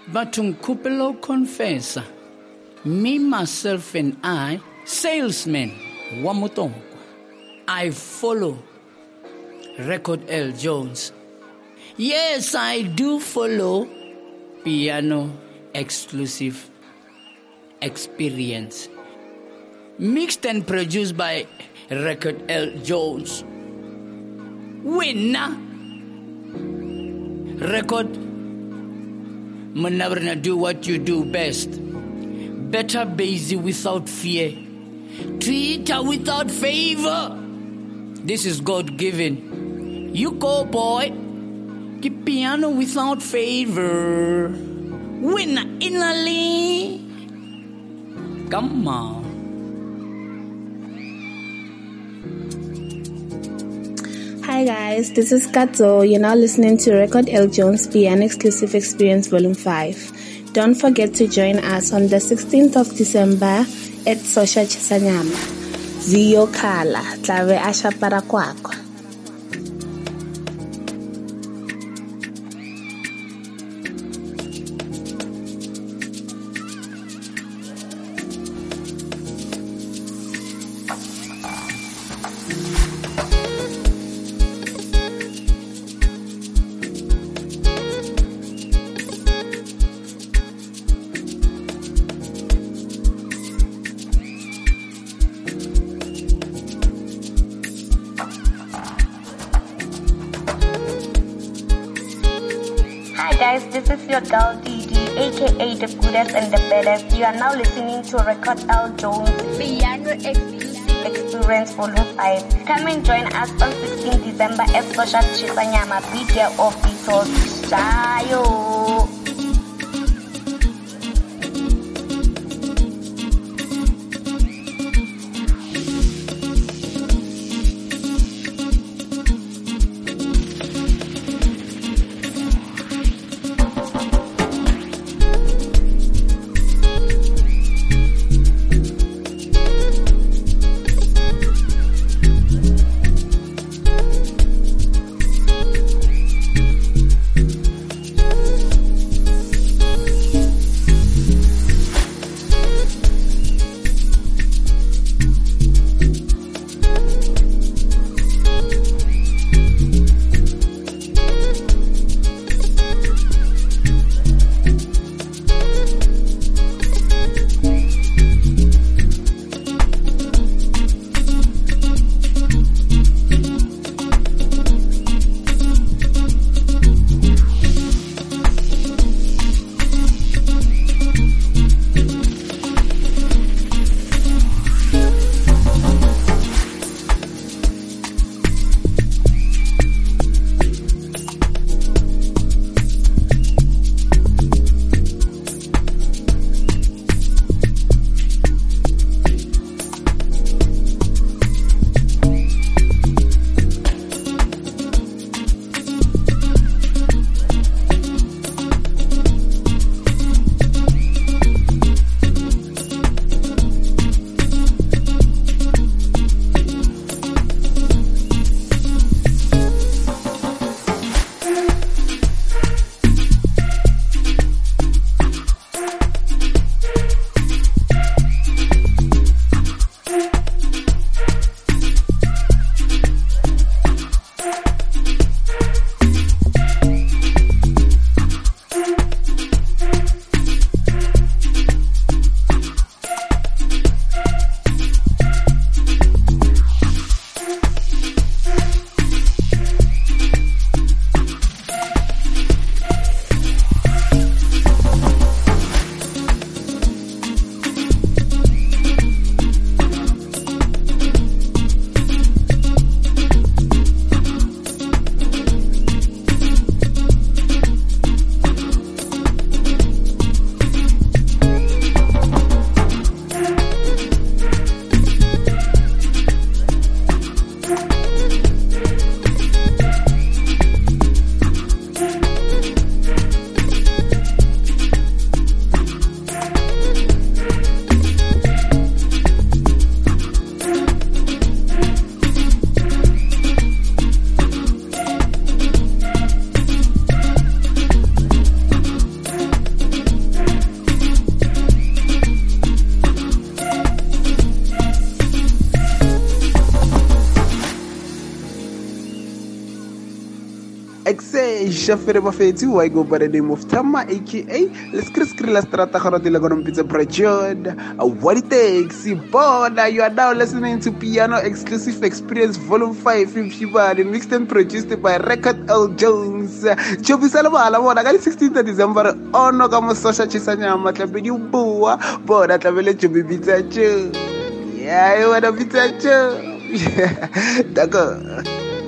But Kupelo confessor, me, myself, and I, salesman, Wamutongo, I follow Record L. Jones. Yes, I do follow Piano Exclusive Experience. Mixed and produced by Record L. Jones. Winner. Record. Never do what you do best. Better busy without fear. Twitter without favor. This is God-given. You go, boy. Keep piano without favor. Winner innerly. Come on. Hi guys, this is Kato. You're now listening to Record L. Jones Piano Exclusive Experience Volume 5. Don't forget to join us on the 16th of December at Sosha Chisanyama. Zio Kala, Tlave Asha Parakwako. Guys, this is your girl DD, aka the goodest and the baddest. You are now listening to Record L. Jones Piano Exclusive Experience Volume 5. Come and join us on 16 December at Sosha Chisanyama. Be there or be told. Shayo. Shafere Bafeti, who I go by the name of Tama, aka Let's Skri La Strata Horotilagon Pizza Project. What it takes, Bona. You are now listening to Piano Exclusive Experience Volume 5 from Shiba, the mixed and produced by Record L. Jones. Chobi Salama, I got 16th December. Oh no, Gamo Sosha Chisanya, Matlabidi Boa, Bona Tabele Chobi Bitachu. Yeah, you want a Bitachu. Yeah, d'accord.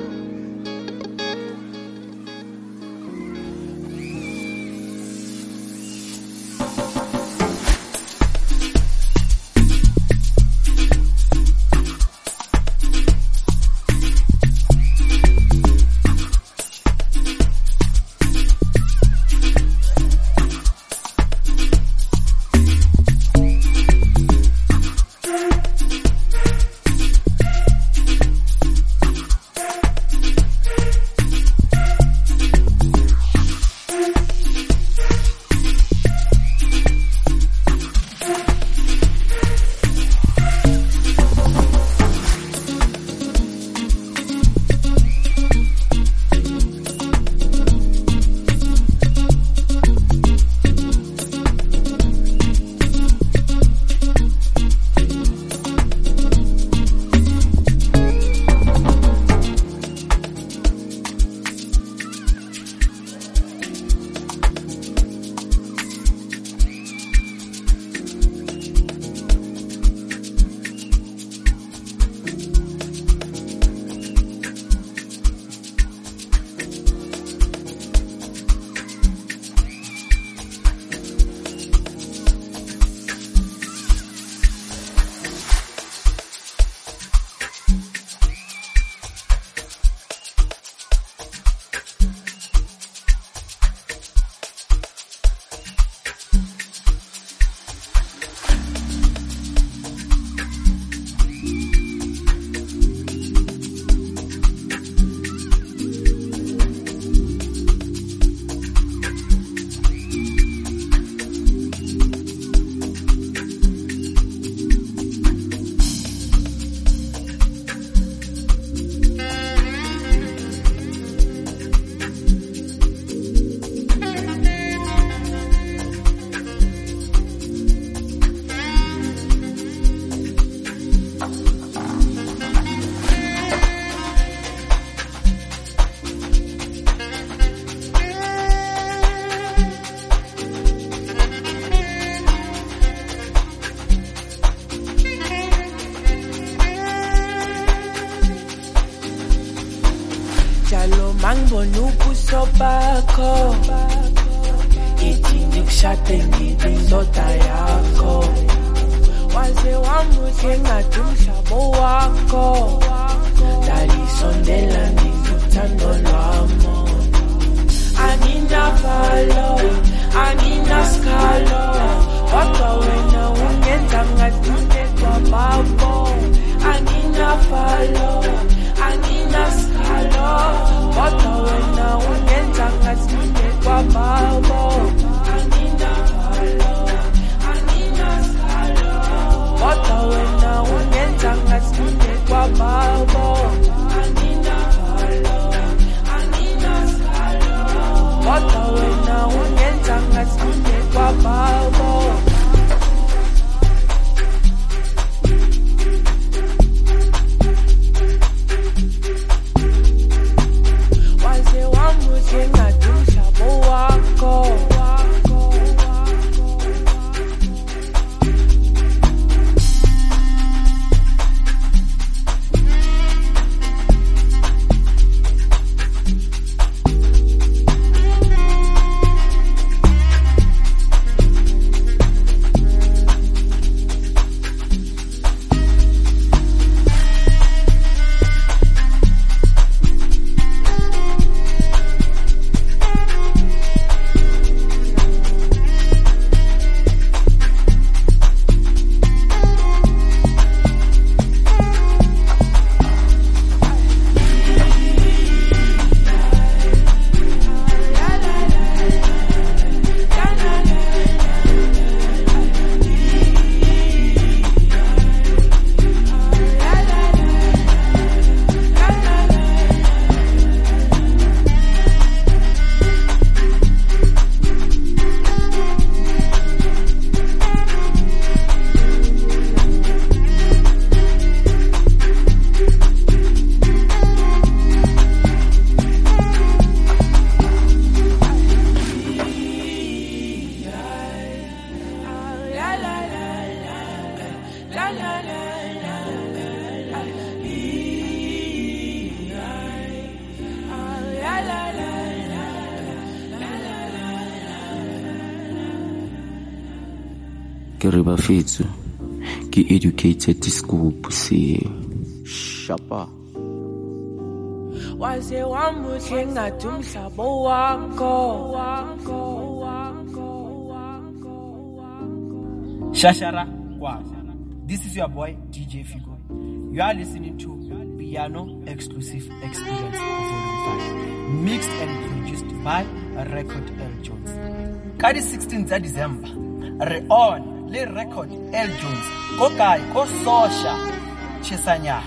Mangonuku sobako iti nikshate ngidinzota yako waze wamuke ngatumshabo wako dalisondela ngizutando lwamo anina falo anina skalo waka wena ungenza ngatunde kwa babo anina falo anina skalo waka wena ungenza ngatunde kwa babo anina falo anina skalo waka wena ungenza ngatunde kwa babo anina falo anina skalo waka wena ungenza ngatunde kwa babo ke re ba fetso ke educated scoop se shapa waze wamuhle ngathi umhlabo wakho Shashara Kwaza. This is your boy DJ Figo. You are listening to Piano Exclusive Experience Volume 5, mixed and produced by Record L Jones. Kadi 16th December, re-on le Record L Jones. Ko kai ko sosha Chesanya.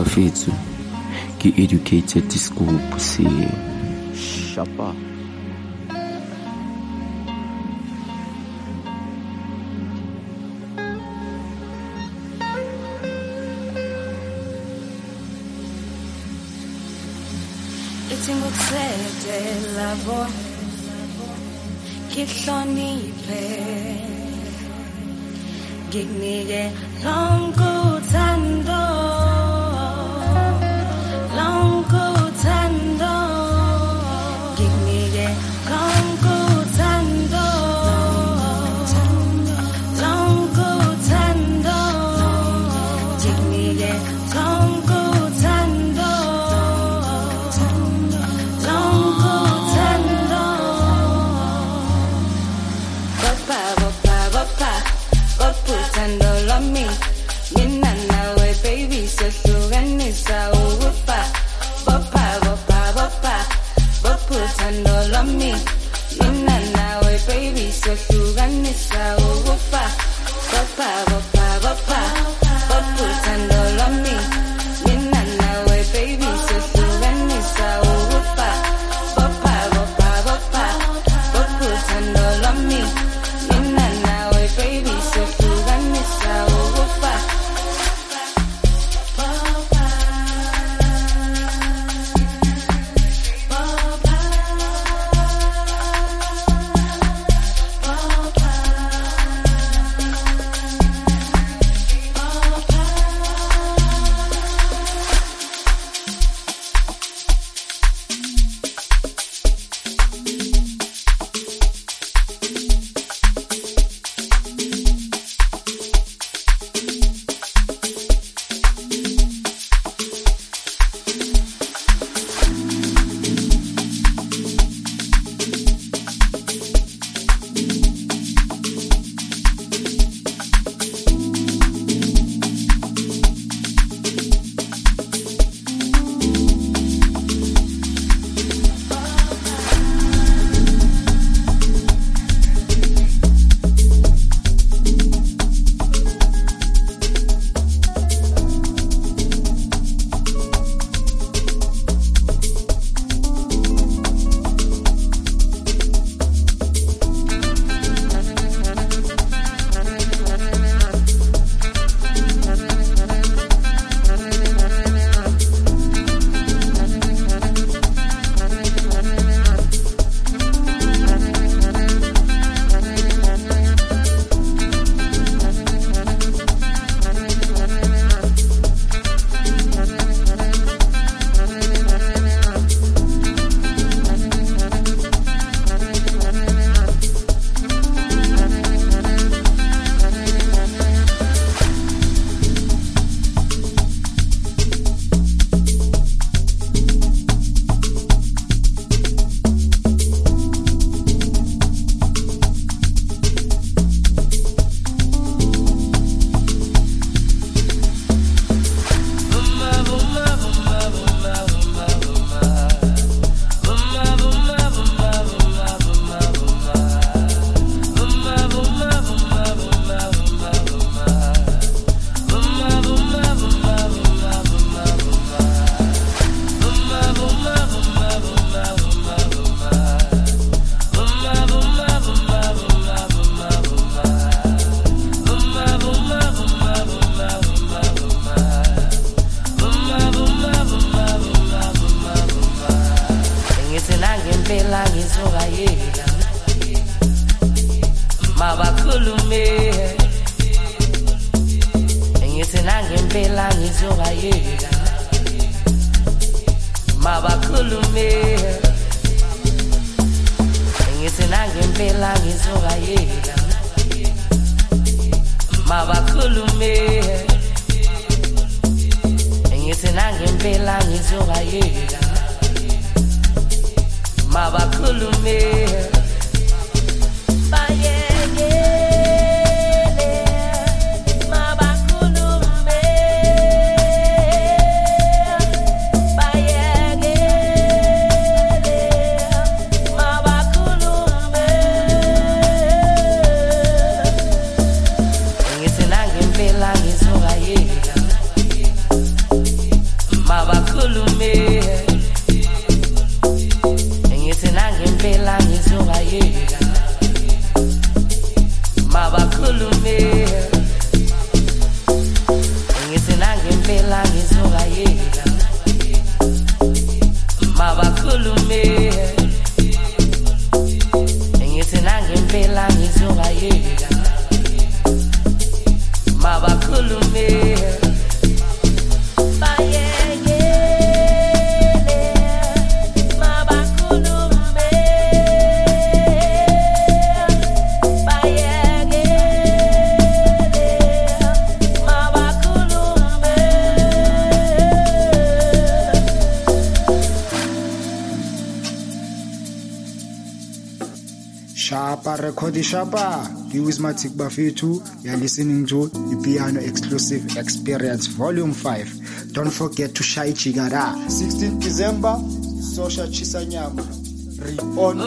bafethu ki educated discope se shapa. Ngikucela bo ngihloniphe ngikunike lonke uthando ngikunike lonke uthando ngikunike lonke uthando mabakhulume ngithi nangempela ngizongayeka mabakhulume ngithi nangempela ngizongayeka mabakhulume ngithi nangempela ngizongayeka mabakhulume Shapa record shapa. Wismatic Bafetu. You're listening to the Piano Exclusive Experience Volume 5. Don't forget to Shai Chigara. 16th December, Sosha Chisanyama. On.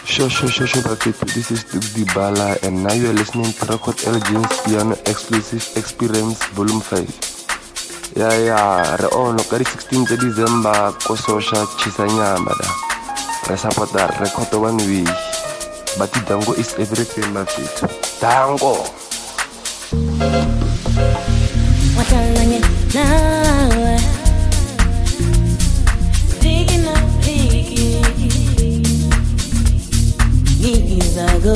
Sure, Bafetu. This is Duke Dibala, and now you are listening to Record L Jones Piano Exclusive Experience Volume 5. Yeah, re on ka di 16 December ko Sosha Chisanyama da. Re support record 1 week. But Dango is everything, Bafetu. Dango. What I'm learning now, digging up, years ago,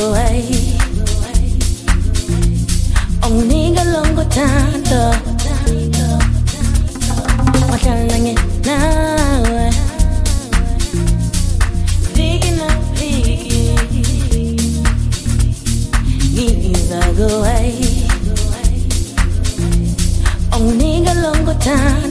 only a long time. What I'm learning now, digging up, years ago, only a long time.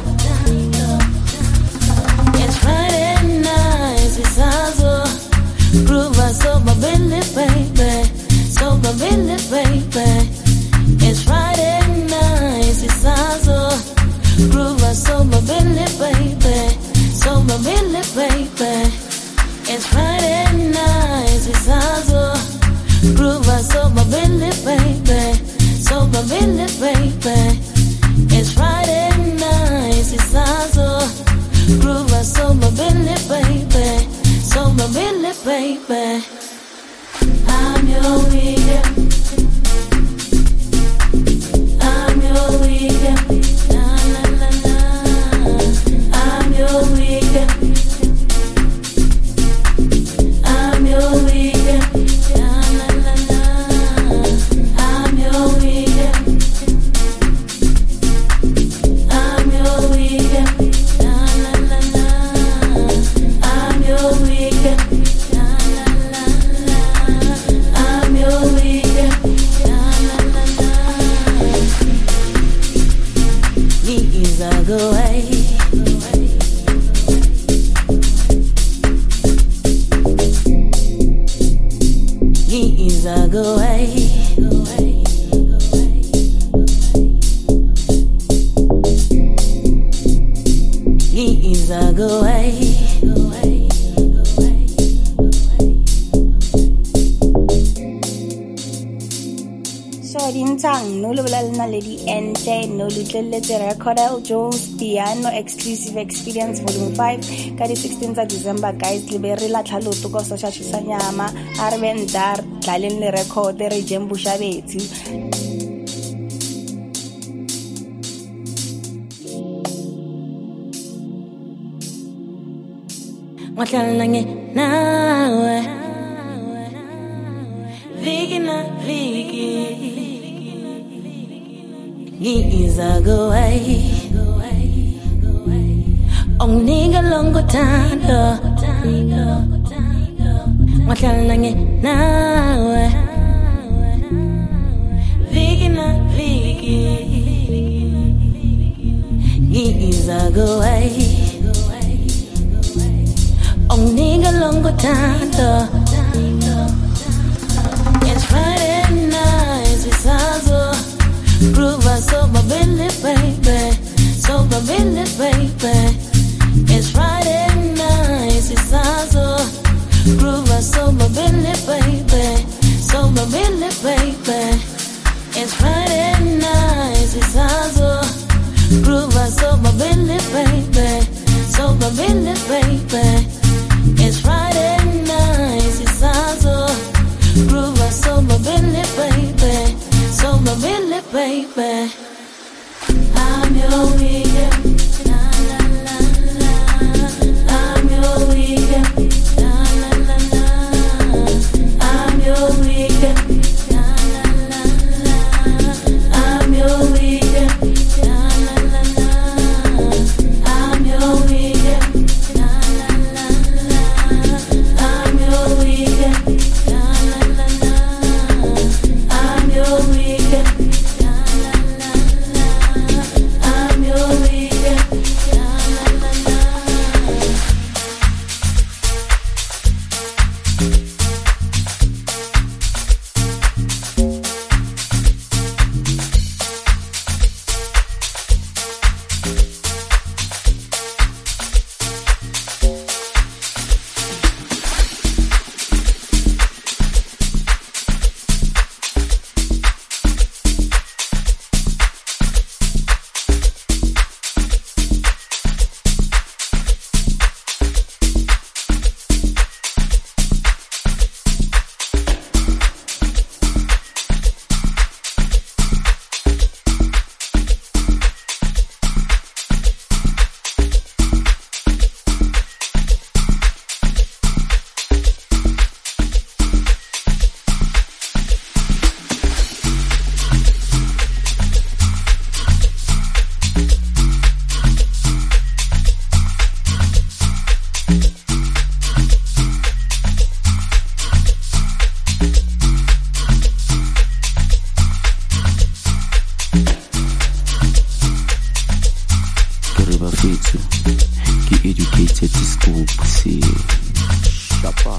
It's Friday night, it's also groove us over Billy, baby. So Billy, baby. It's Friday night, it's also groove us over Billy, baby. So Billy, baby. It's Friday night, it's also groove us over Billy, baby. So Billy, baby. It's Friday night, it's also groove us over Billy, baby. So Billy, baby. I'm your weekend. I'm your weekend. Na na na na. I'm your weekend. I'm your weekend. Na na na na. I'm your weekend. I'm your weekend. Na na na na. I'm your weekend. Na na na na. I'm your weekend. Na na na na. Years ago, years ago, years ago, Shorintang, no Lulalna Lady NJ, no Little Record L Jones Piano Exclusive Experience Volume 5, Kari 16th December, guys, Liberilla Chalo to go Sosha Chisanyama, Arben Dar, Lalin Record, Rejembu Shabeti. What I'm learning now, Vicky. Years ago, only a long time. What I'm learning now, Vicky. Years ago, only a long time. It's Friday night, it's also groove us over Billy, baby. So Billy, baby. It's Friday night, it's also groove us over Billy, baby. So Billy, baby. It's Friday night, it's also groove us over Billy, baby. So Billy, baby. It's Friday night, it's also groove us over Billy, baby. So Billy, baby. I'm your weekend. Na na na na. I'm your weekend. Na na na na. I'm your weekend. Na na na na. I'm your weekend. Na na na na. I'm your weekend. Na na na na. I'm your weekend. Na na na na. I'm your weekend. Na na na na. I'm your Shapa.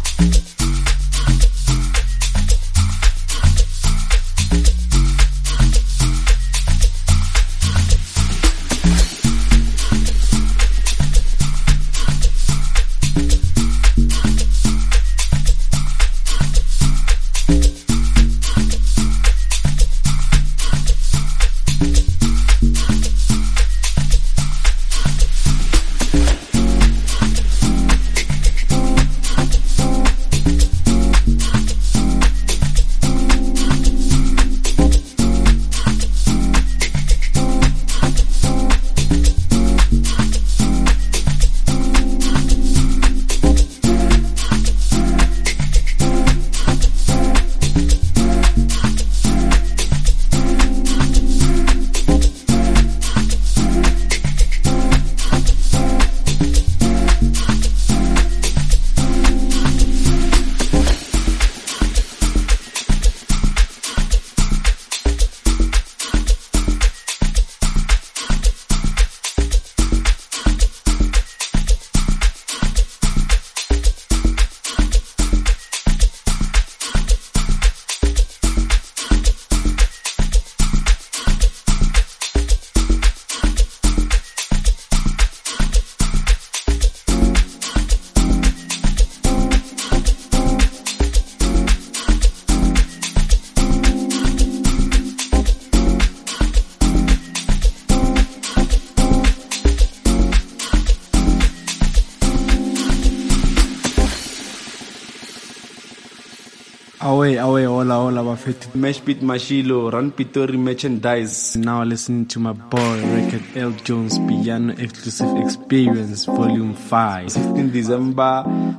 Away, hola, bafetu. Meshpit Mashilo, Run Pitori Merchandise. Now listening to my boy, Record L. Jones, Piano Exclusive Experience, Volume 5. 16 December,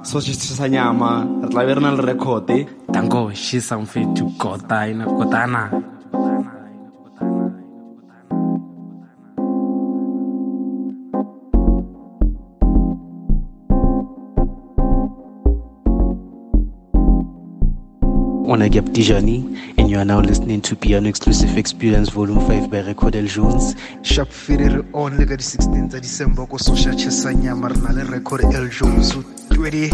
Sanyama, Lavernal Record. Tango, she's something to Kotana. Onagap Tijani, and you are now listening to Piano Exclusive Experience Volume 5 by Record L. Jones. Sharp Ferrer on the 16th of December, ko Sosha Chesanya Marnale Record L. Jones. Ready?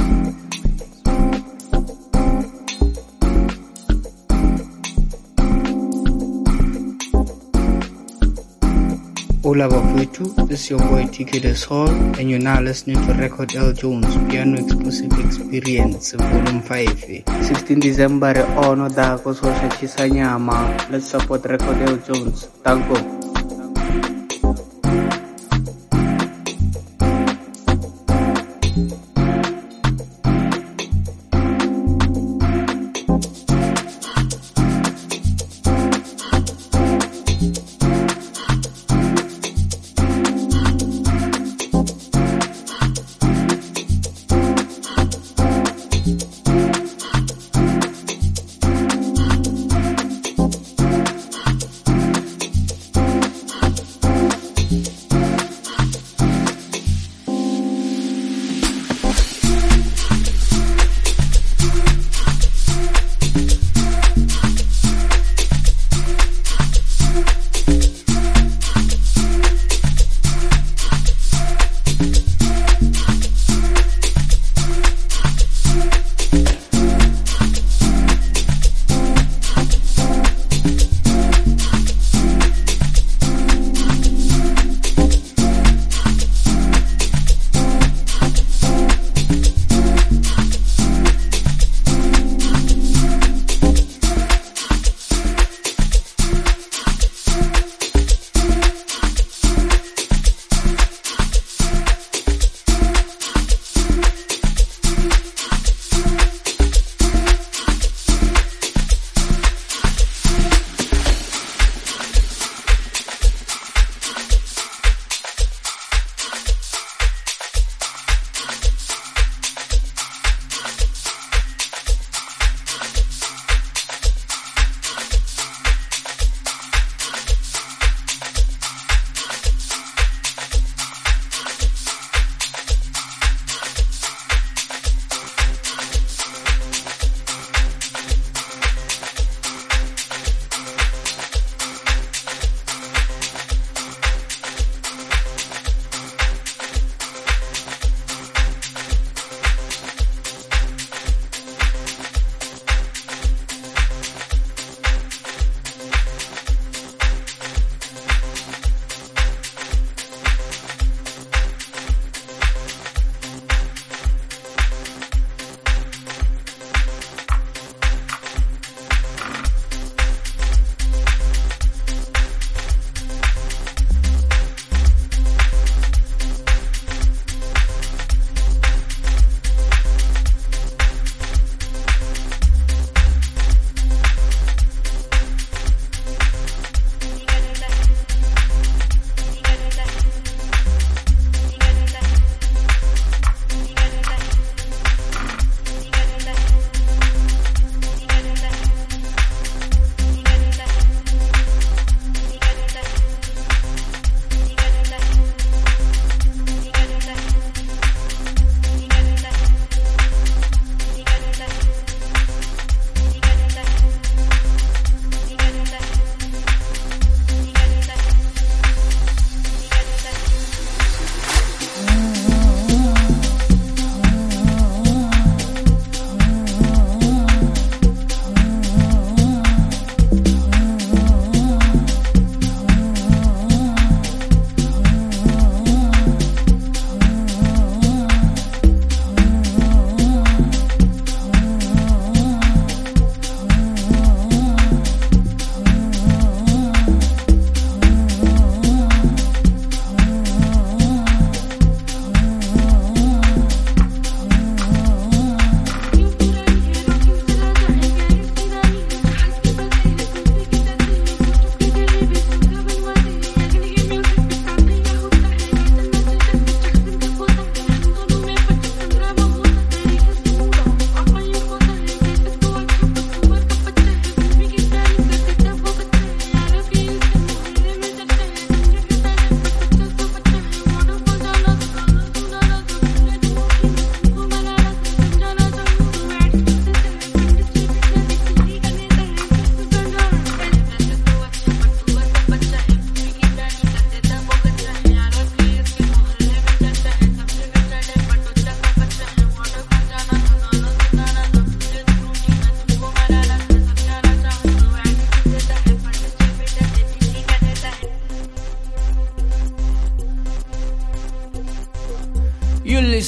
Hola Bafuitu, this is your boy TK The Soul, and you're now listening to Record L. Jones, Piano Exclusive Experience, Volume 5. 16 December, ono da ko Sosha Chisanyama. Let's support Record L. Jones. Tango.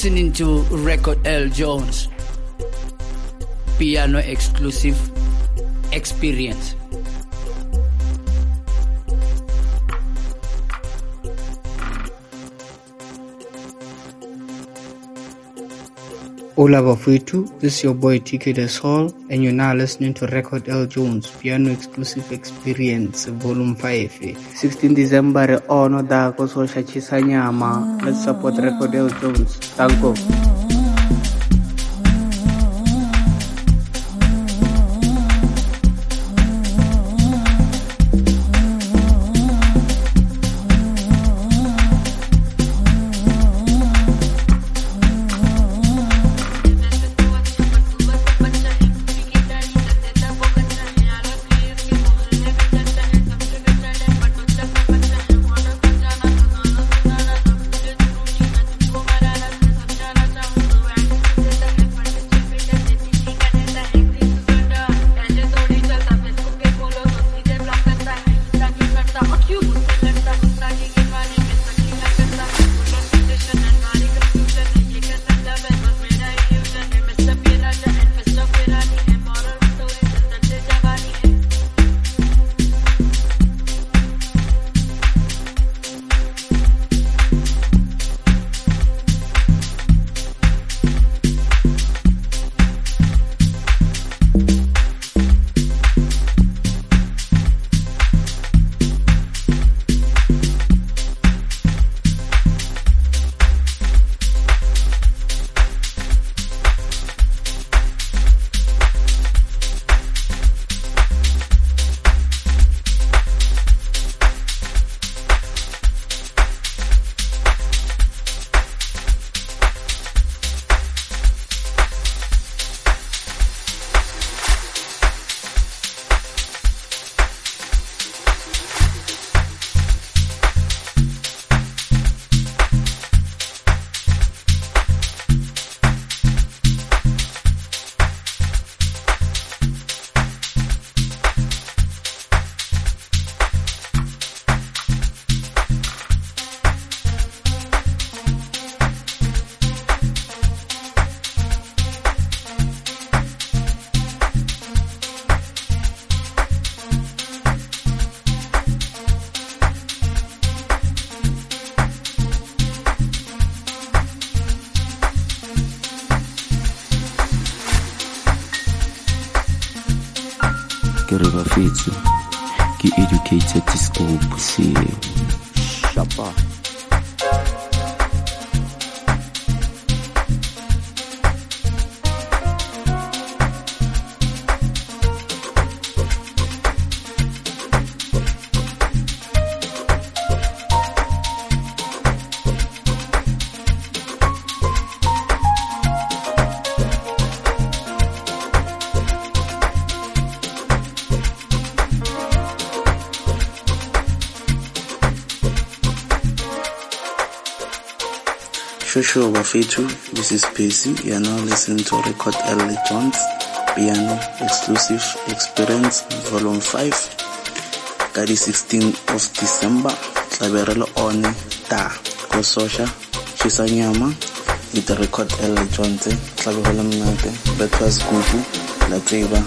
listening to Record L Jones, piano exclusive experience. Hola Bafwetu, this is your boy TK The Soul, and you're now listening to Record L Jones, Piano Exclusive Experience, Volume 5. 16 December, ono da kososha chisanyama. Let's support Record L Jones. Thank you. Bafwetu, ki educated disco pussy. Shapa. Shosho Bafwetu, this is Pacey. You are now listening to Record L Jones, Piano Exclusive Experience Volume 5. Kadi 16 of December, Tlaberelo Oni Ta Kososha Chisanyama with the Record L Jones, Tlaberelo Mnate, Betwas Gugu, La Triba.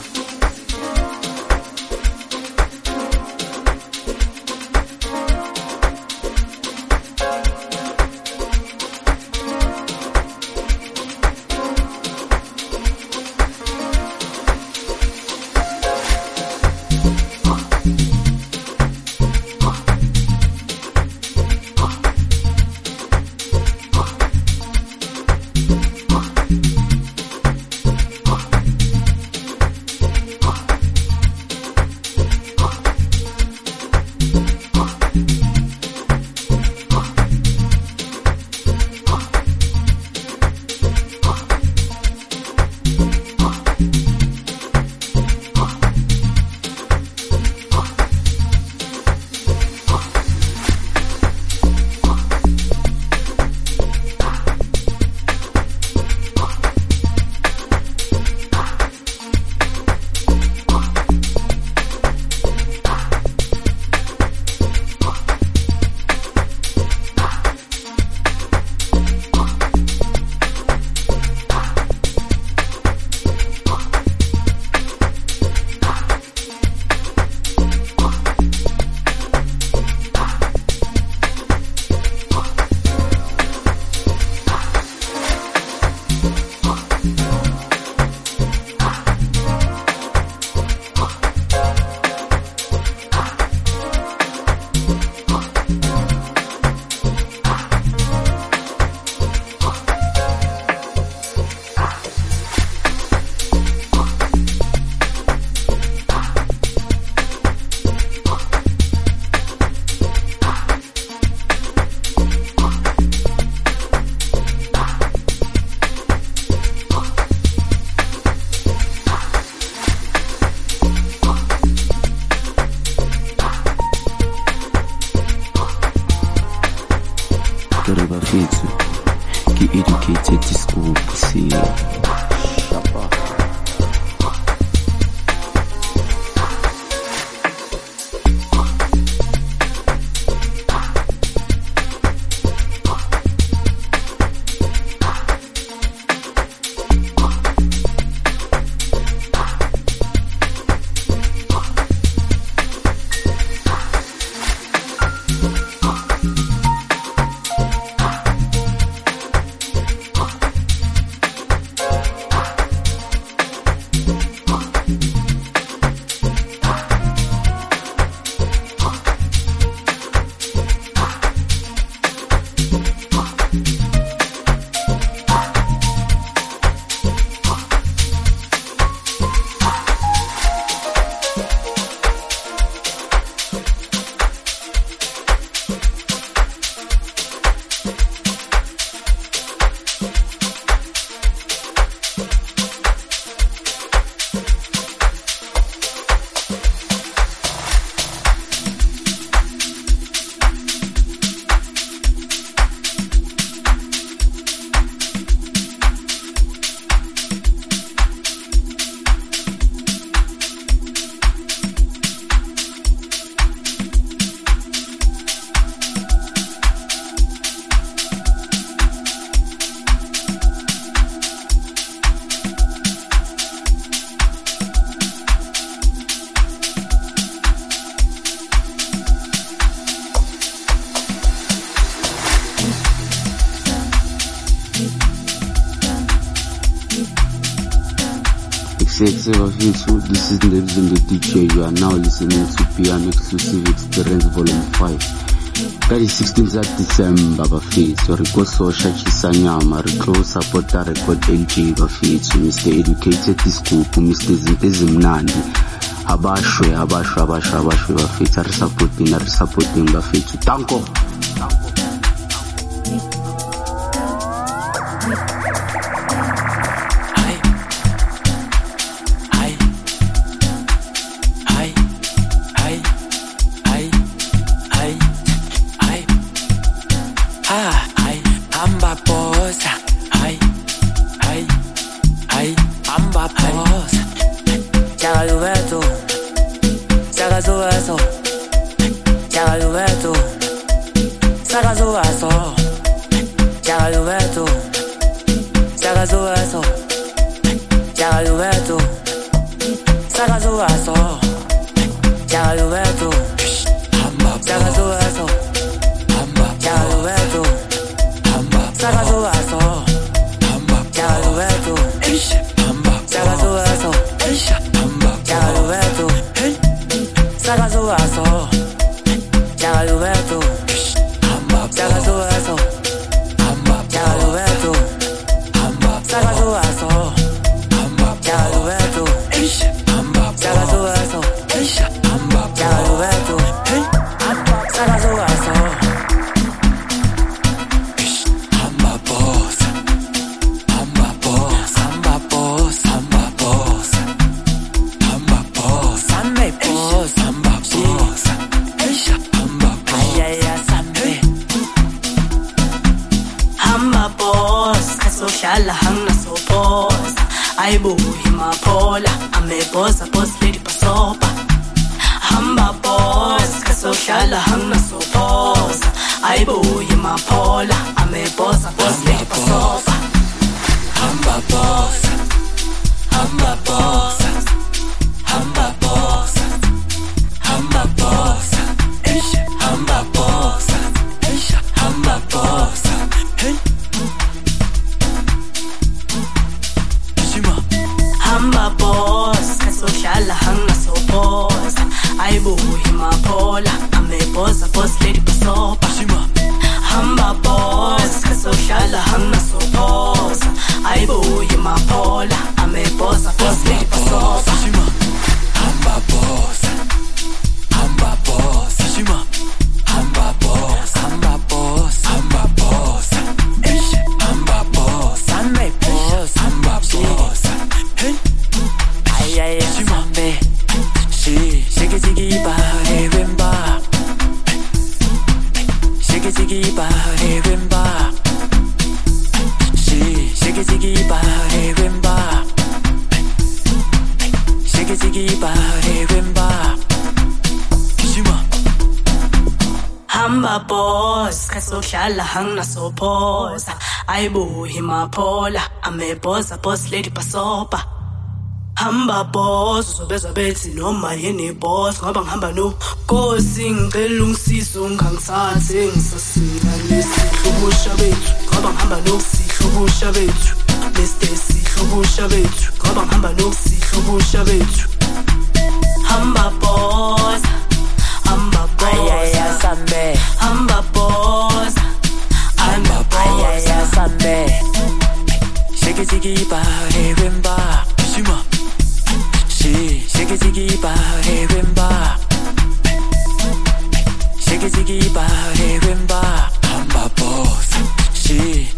Sexy bafethu, this is Nelson the DJ. You are now listening to Piano Exclusive Experience Volume 5. Ka di 16th of December bafethu, re go social chisanyama, re tlo supporta Record LJ bafethu, Mr. Educated Scoop, Mr. Zimnandi. Abashwe bafethu, re supporting bafethu. Tanko. Boss lady pasopa hamba boss uzobezwa bethi noma yini boss ngoba ngihamba no Nkosi ngicela ungisize ungangisathe ngisasinda lesihlobusha bethu ngoba ngihamba no sihlobusha bethu Mr. sihlobusha bethu ngoba ngihamba no sihlobusha bethu hamba boss ayaya sambe hamba boss ayaya sambe Shiggy body rimba Shima Shiggy body rimba Shiggy body rimba Amba boss She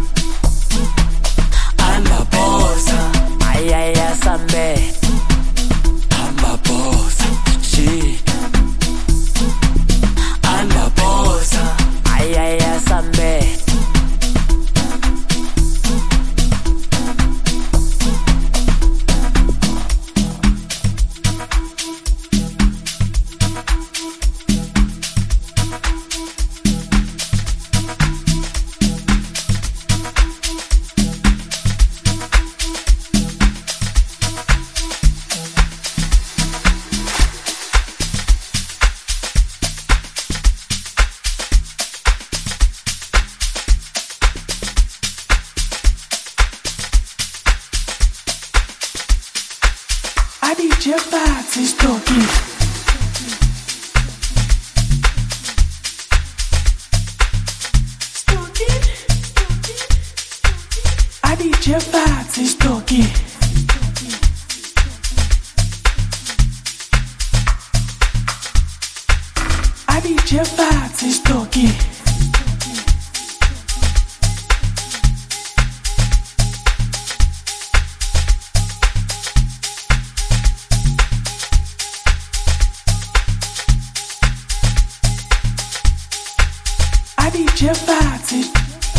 Amba boss Ayaya sambe Amba boss She Amba boss Ayaya sambe DJ Fats is talking. DJ Fats is talking. DJ Fats is talking. DJ Fats is.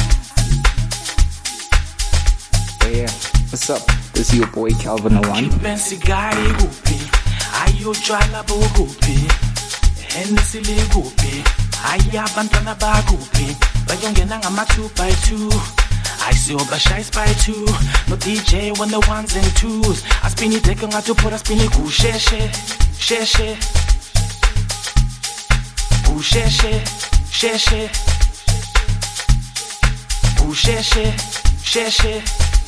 Yeah, what's up? This is your boy Calvin Awan. Pensi gari gupi, ayo jwala bo gupi, Hennessy le gupi, aya bantwana ba gupi, bayongena ngama 2x2. I see all shies by 2. No DJ when the ones and twos. I spin it, take on to put a spin it, go she. Go she. Go she.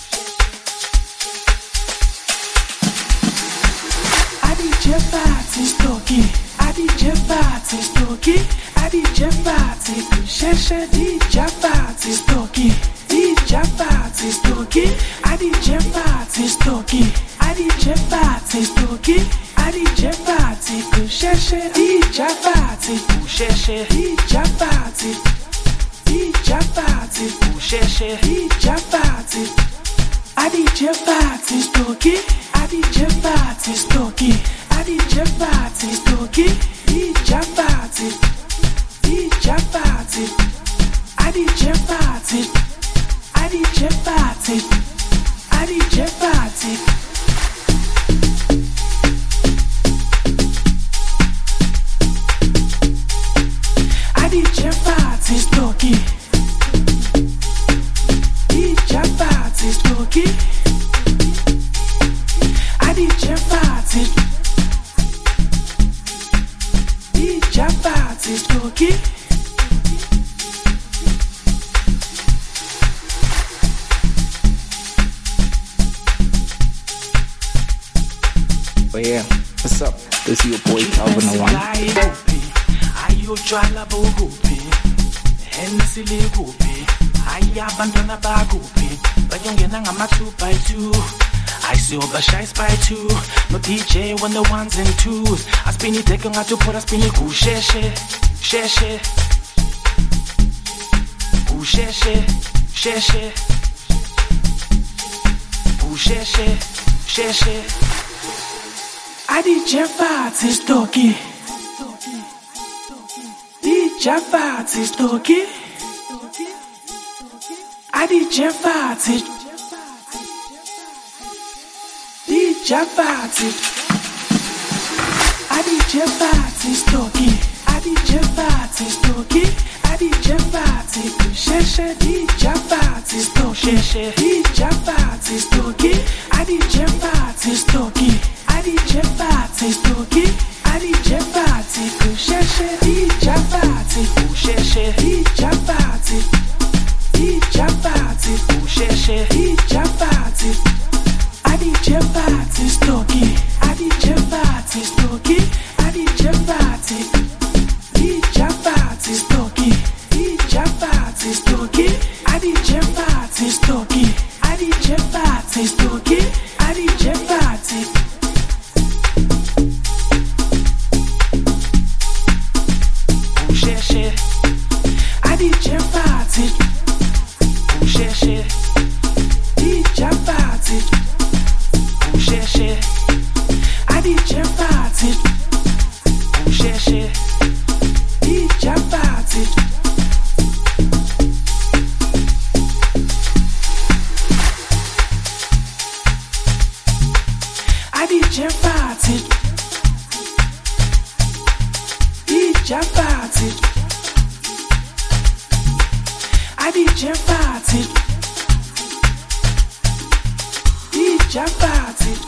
DJ Fats is talking. DJ Fats is talking. DJ Fats is talking. DJ Fats is talking. DJ Fats is talking. DJ Fats is talking. DJ Fats is talking. DJ Fats is talking. DJ Fats is talking. DJ Fats is. DJ Fats is talking. DJ Fats is. DJ Fats is talking. DJ Fats is talking. DJ Fats is talking. DJ Fats is. DJ Fats is. DJ Fats is. DJ Fats is. DJ Fats is. DJ Fats is talking. DJ Fats is talking. DJ Fats is. DJ Fats is talking. Oh yeah, what's up? This is your boy Calvin Awan. Ayo jwala bo gupi, Hennessy le gupi, aya bantwana ba gupi, bayongena ngama 2x2. I see all shies by 2. No DJ when the ones and twos. I spin it, take on to put a spin it, go she. Go she. DJ Fats is talking. DJ Fats is talking. DJ Fats is. DJ Fats is. DJ Fats is talking. DJ Fats is talking. DJ Fats is talking. DJ Fats is talking. DJ Fats is talking. DJ Fats is talking. DJ Fats is talking. DJ Fats is talking. DJ Fats is talking. DJ Fats is. DJ Fats is talking. DJ Fats is. DJ Fats is talking. DJ Fats is talking. DJ Fats is. DJ Fats is talking. DJ Fats is talking. DJ Fats is talking. DJ Fats is talking. DJ Fats is. DJ Fats is. DJ Fats is. DJ Fats is. DJ Fats is. DJ Fats is. DJ Fats is. DJ Fats is. DJ Fats is.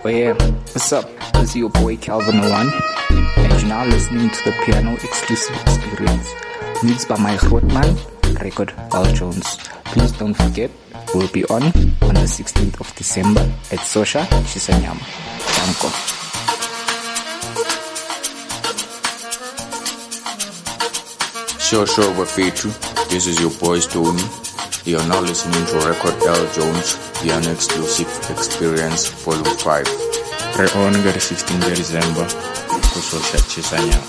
Oh yeah, what's up? This is your boy Calvin Owan, and you're now listening to the Piano Exclusive Experience, mixed by my Grootman, Record L Jones. Please don't forget, we'll be on the 16th of December at Sosha Chisanyama. Danko. Sure, Bafetu. This is your boy Tony. You are now listening to Record L Jones, Piano Exclusive Experience Volume 5. Re-on the 16th of December, Kusosha Chisanyama.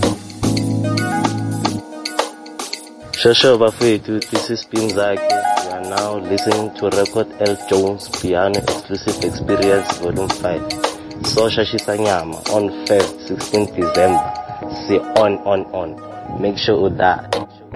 Shasho bafethu, this is Pinzaki. are now listening to Record L Jones Piano Exclusive Experience Volume 5. Sosha Shisanyama on 1st, 16th December. See on. Make sure that.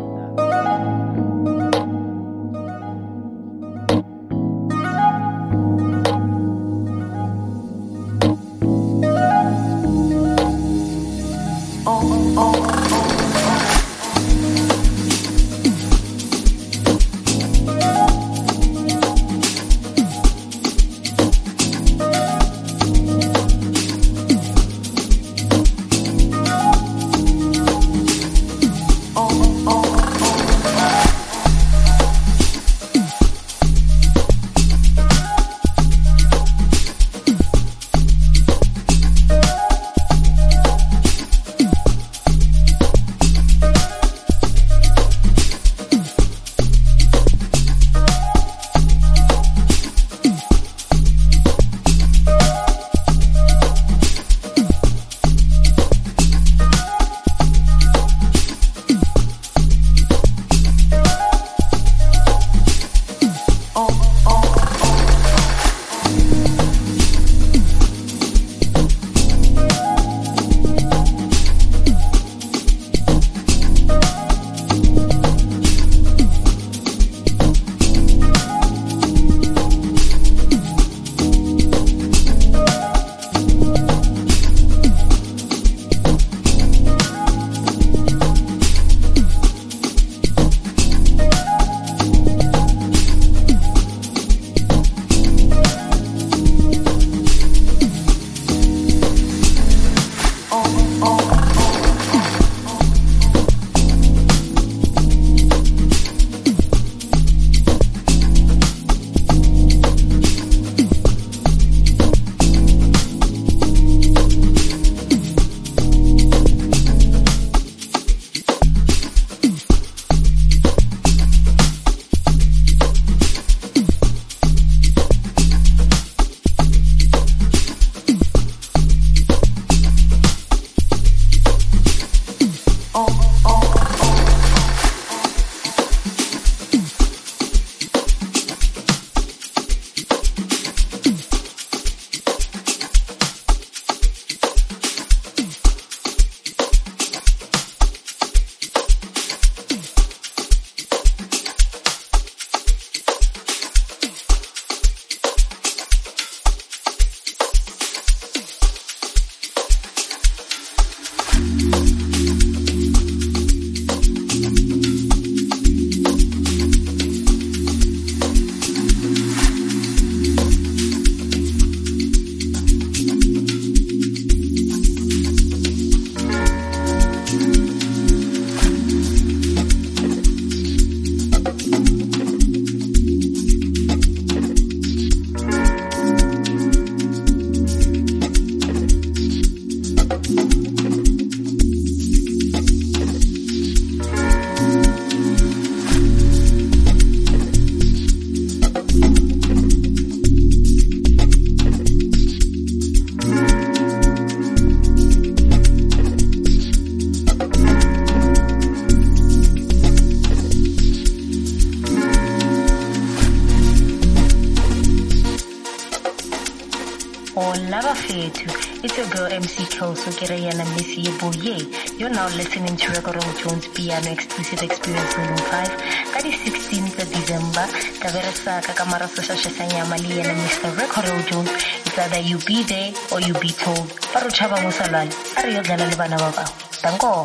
It's your girl MC Kelso Kirayana Missy Boye. You're now listening to Record L Jones Piano Exclusive Experience Volume 5. That is 16th of December. Taverasa Kakamara Sosha Sanyama Liana Mr. Record L Jones. It's either you be there or you be told. Paruchaba Musalal. Ariyo Gala Libana Baba. Tango.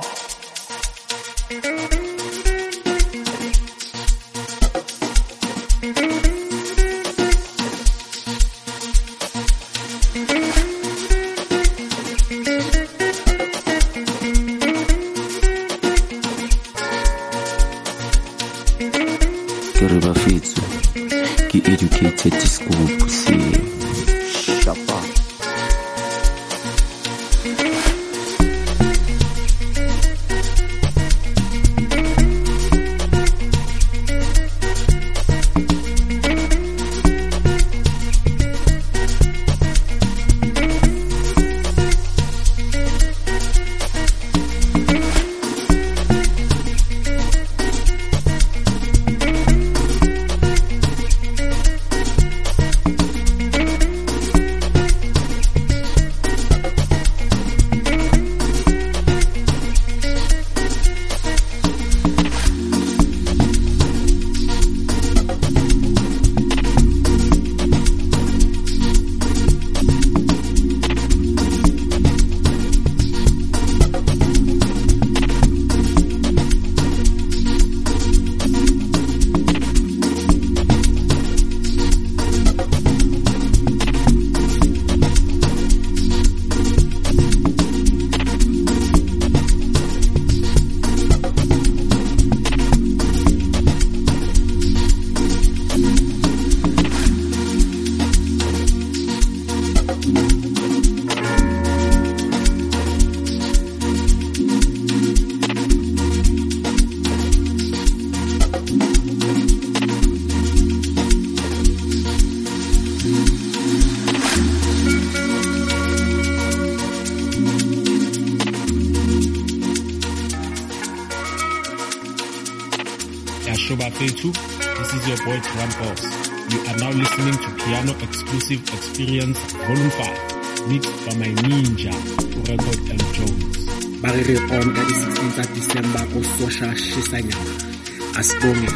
Educated to school pussy. Shapa. Bafetu. This is your boy Trampos. You are now listening to Piano Exclusive Experience Volume 5, mixed by my ninja, Record L Jones. Barre on ka di 16 December ko Sosha Shisanyama. Asibonge.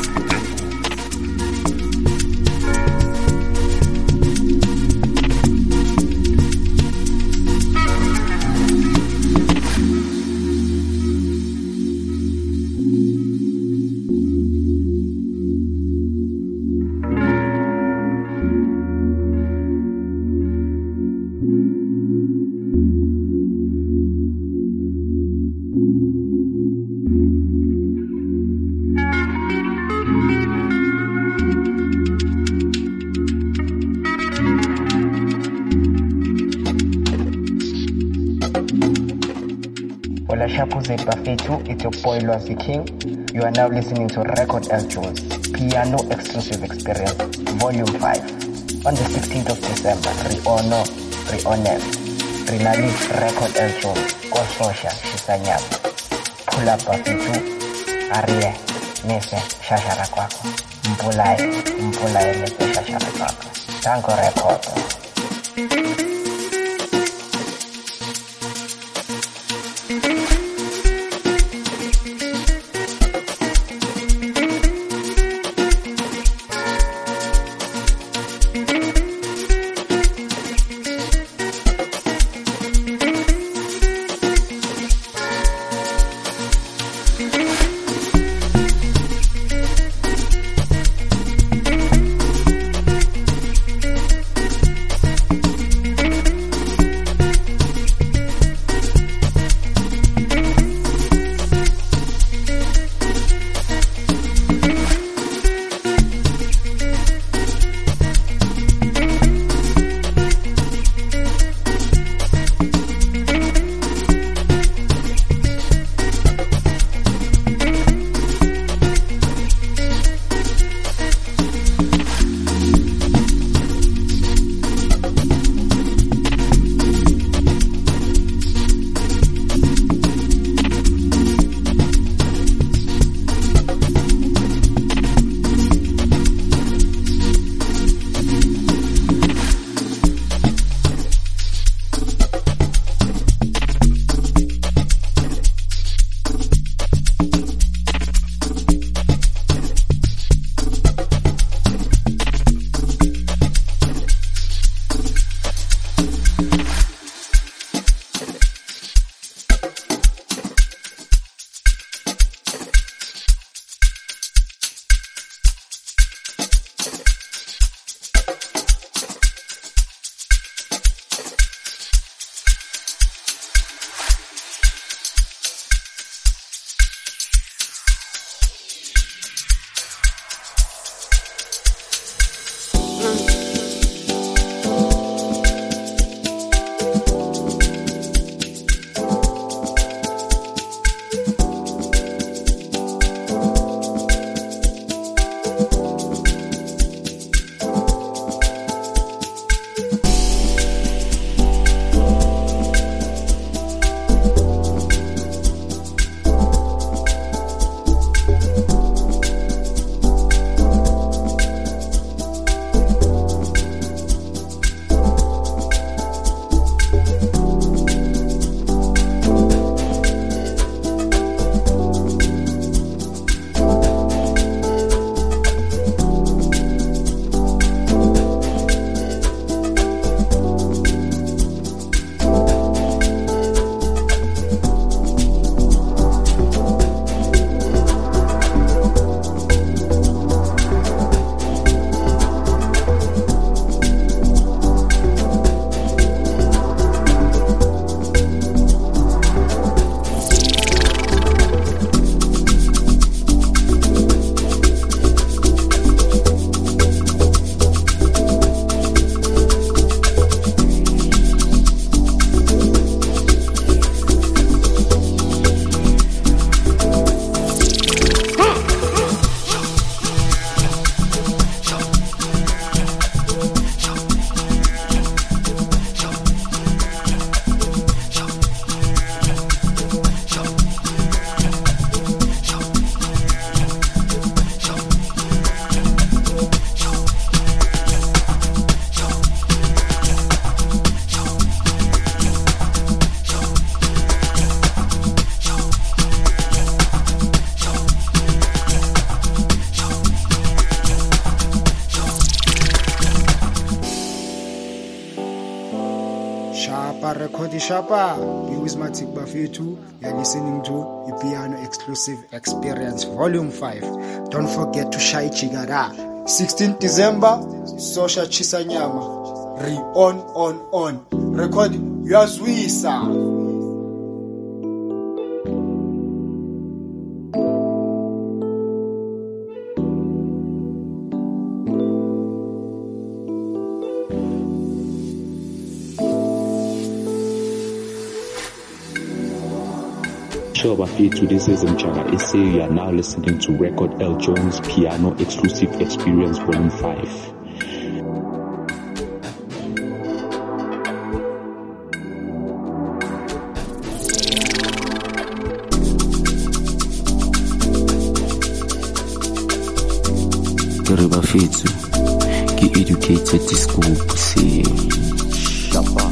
Bafetu, it's your boy Lozy King. You are now listening to Record L Jones Piano Exclusive Experience Volume 5. On the 16th of December, Riono, Rinali Record L Jones, Kososha, Shisanyama. Pull up Bafetu, Arie, Nese, Shashara Kwako. Mpulai, Nese, Shashara Kwako. Tango Record. Shapa Record Shapa, Wismatic Bafetu, you're listening to the Piano Exclusive Experience Volume 5. Don't forget to Shai Chigara. 16th December, Sosha Chisanyama. On. Record Yazwisa. Sure, Bafetu, this is Mchaga Isse. You are now listening to Record L. Jones Piano Exclusive Experience Volume 5. Bafetu, get educated to school, see Shapa.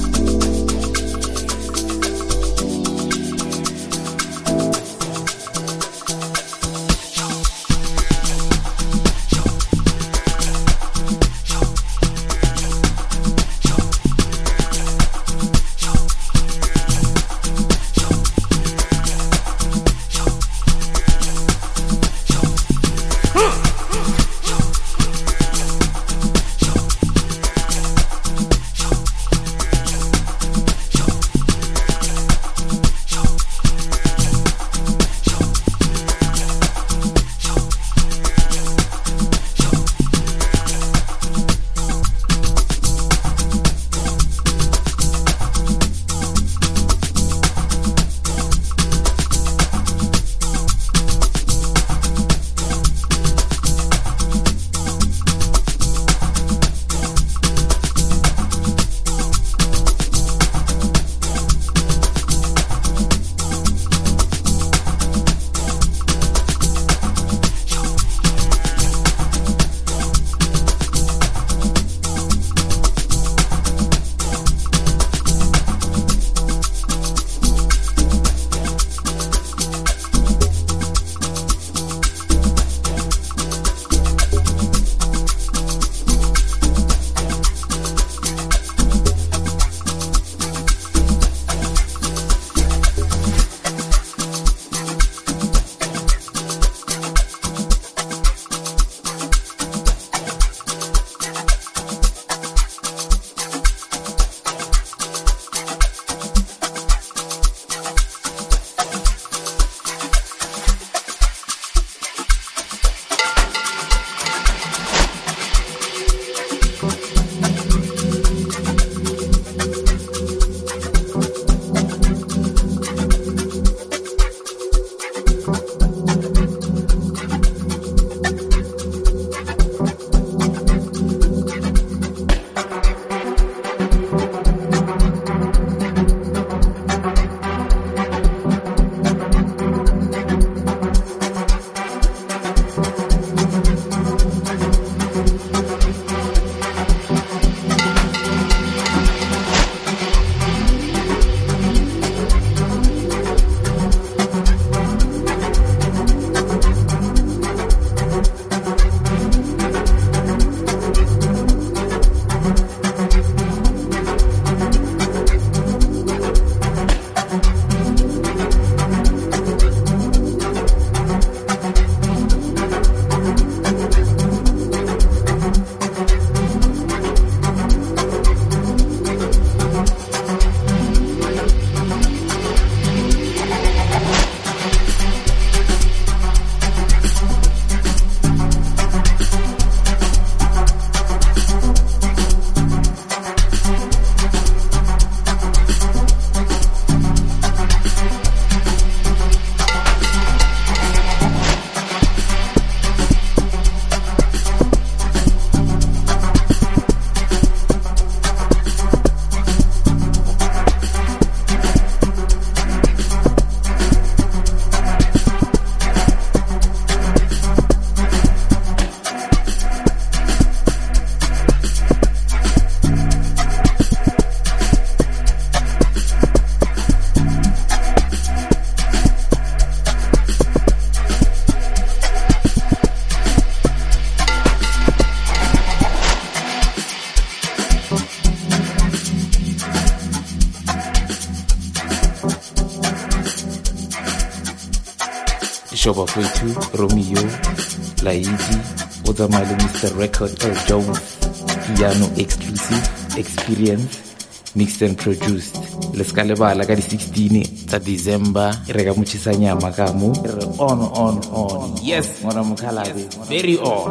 Shoba Fwetu, Romeo, Laidi, Ozamalo Mr. Record, L. Jones, Piano Exclusive Experience, mixed and produced. Leskalebala ka di 16 tsa December, rega muchisa nyama kamu. On. Yes, mwana mukalabi. Very on.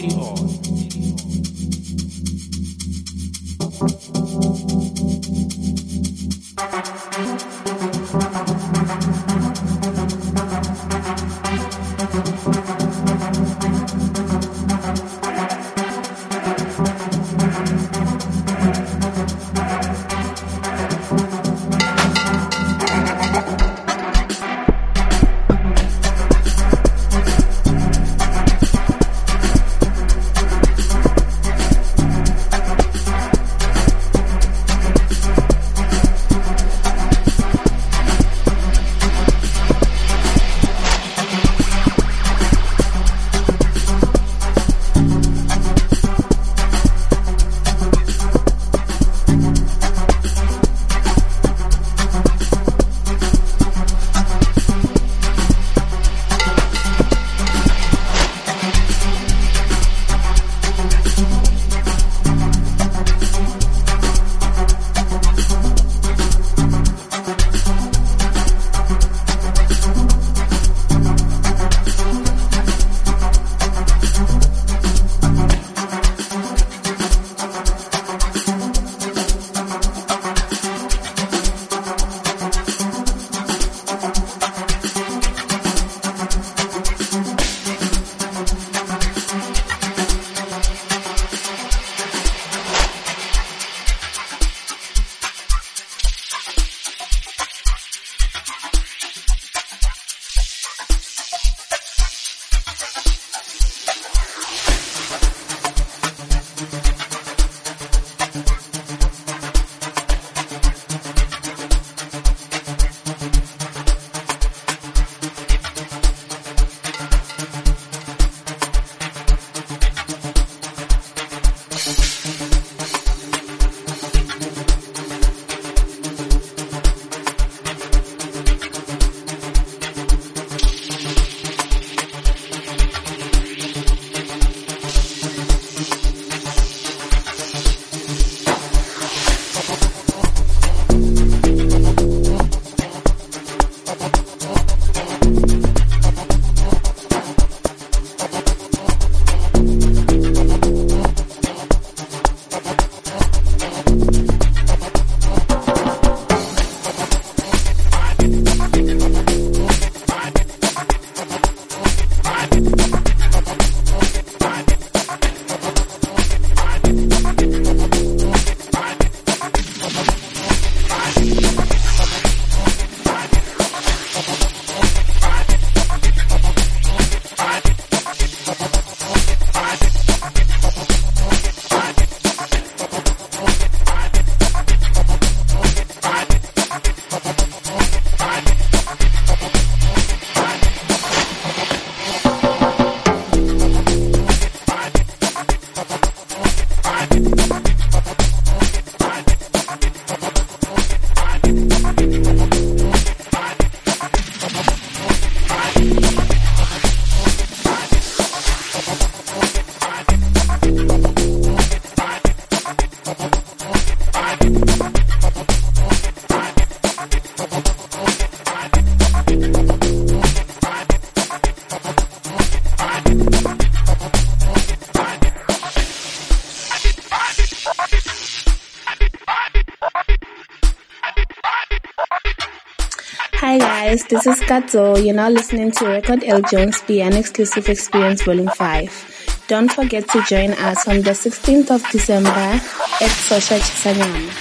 Hi guys, this is Kato. You're now listening to Record L. Jones Piano Exclusive Experience Volume 5. Don't forget to join us on the 16th of December at Sosha Chisanyama.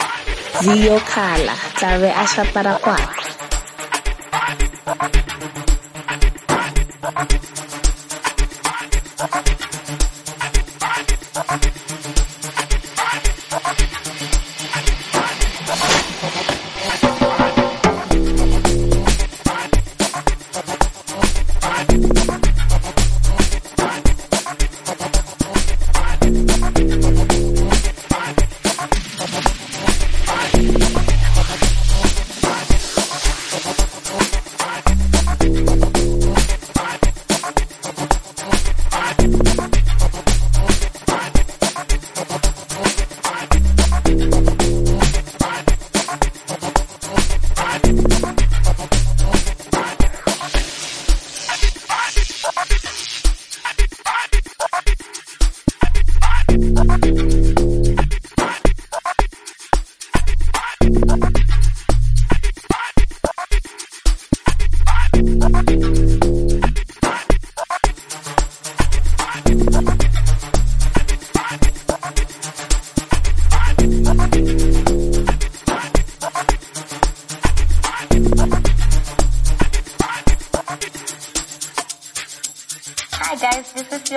Zio Kala, Tave Asha Parakwat.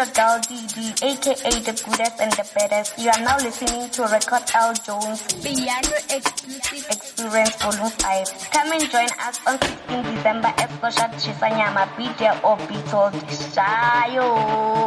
your girl Didi, aka the goodest and the baddest. You are now listening to Record L Jones Piano Exclusive Experience Volume 5. Come and join us on 16 December at Sosha Chisanyama. Be there or be told. Shayo.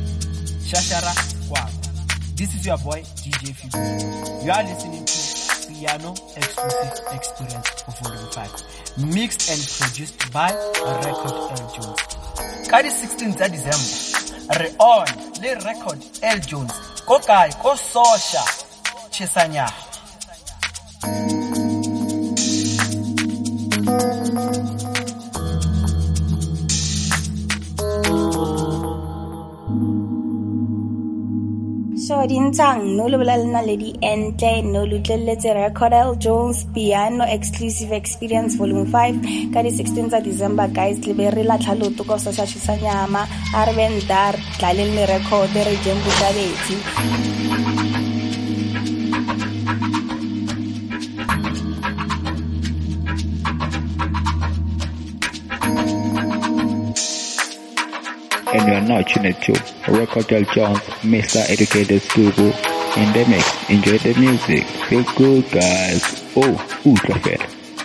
Shashara Squad. This is your boy DJ Fibu. You are listening to Piano Exclusive Experience Volume 5, mixed and produced by Record L Jones. Ka di 16 tsa December re on le Record L Jones ko kae ko Sosha Chisanyama. So dintang no lebelela ledi ente no lutleletse Record L Jones Piano Exclusive Experience Volume 5 ka di 16 tsa December guys le be re la tlhaloto ko Sosha Chisanyama Arvendar tlalele record re jembu tsa beti. And you are now tuned to Record L Jones, Mr. Educated Studio in the mix. Enjoy the music. Feel good, guys. Oh, ultra fair.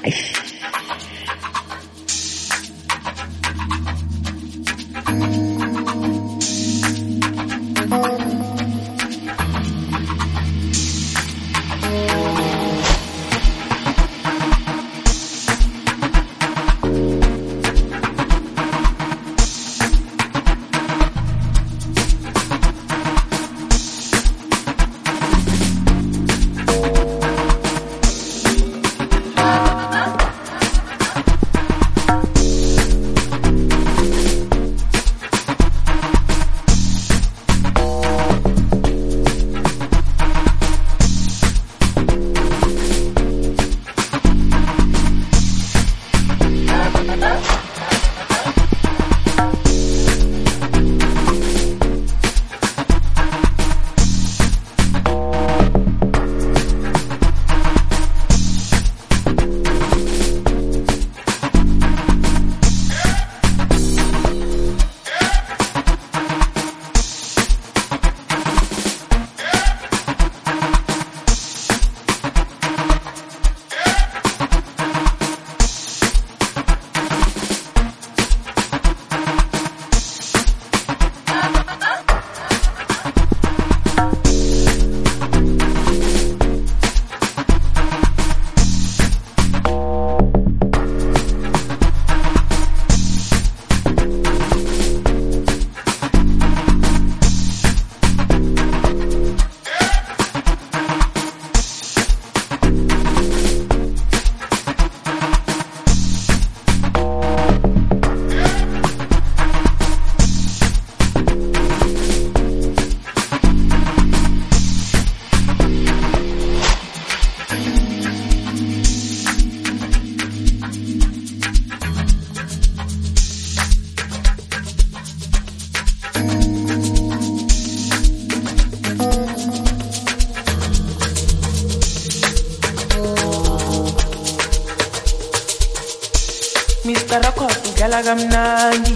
Mr. Record ngalaga mnandi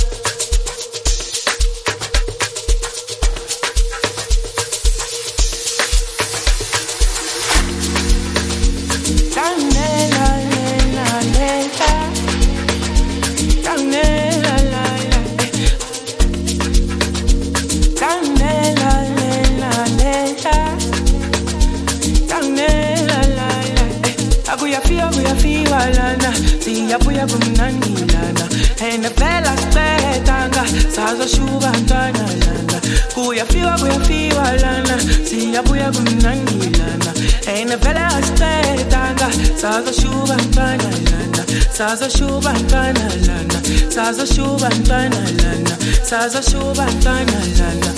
Yabuya kumnangilana ene vela sibetanga sazo shuba ntwana lana kuyafiwa lana siyabuya kumnangilana ene vela sibetanga sazo shuba ntwana lana sazo shuba ntwana lana sazo shuba ntwana lana sazo shuba ntwana lana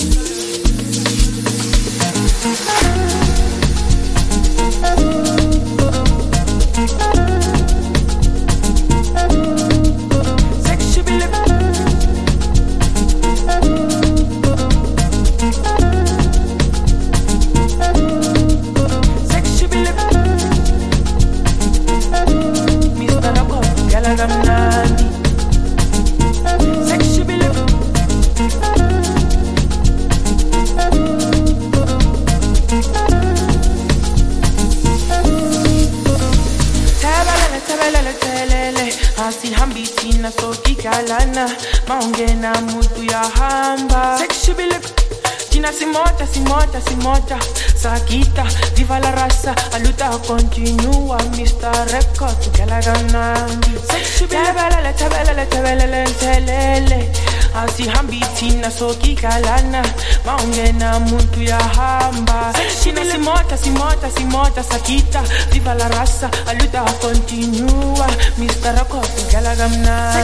Hambisina soki kalana maongena mutu ya hamba sexy bilip Tina simota Sakita, viva la raza, a luta continua, Mr. Record, que la ganan. Tabelele, tabelele, tabelele, telele. Asihambi tina soki kalana, maungena muntu ya hamba. Shina simota, simota, simota, sakita, viva la raza, a luta continua, Mr. Record, que la ganan.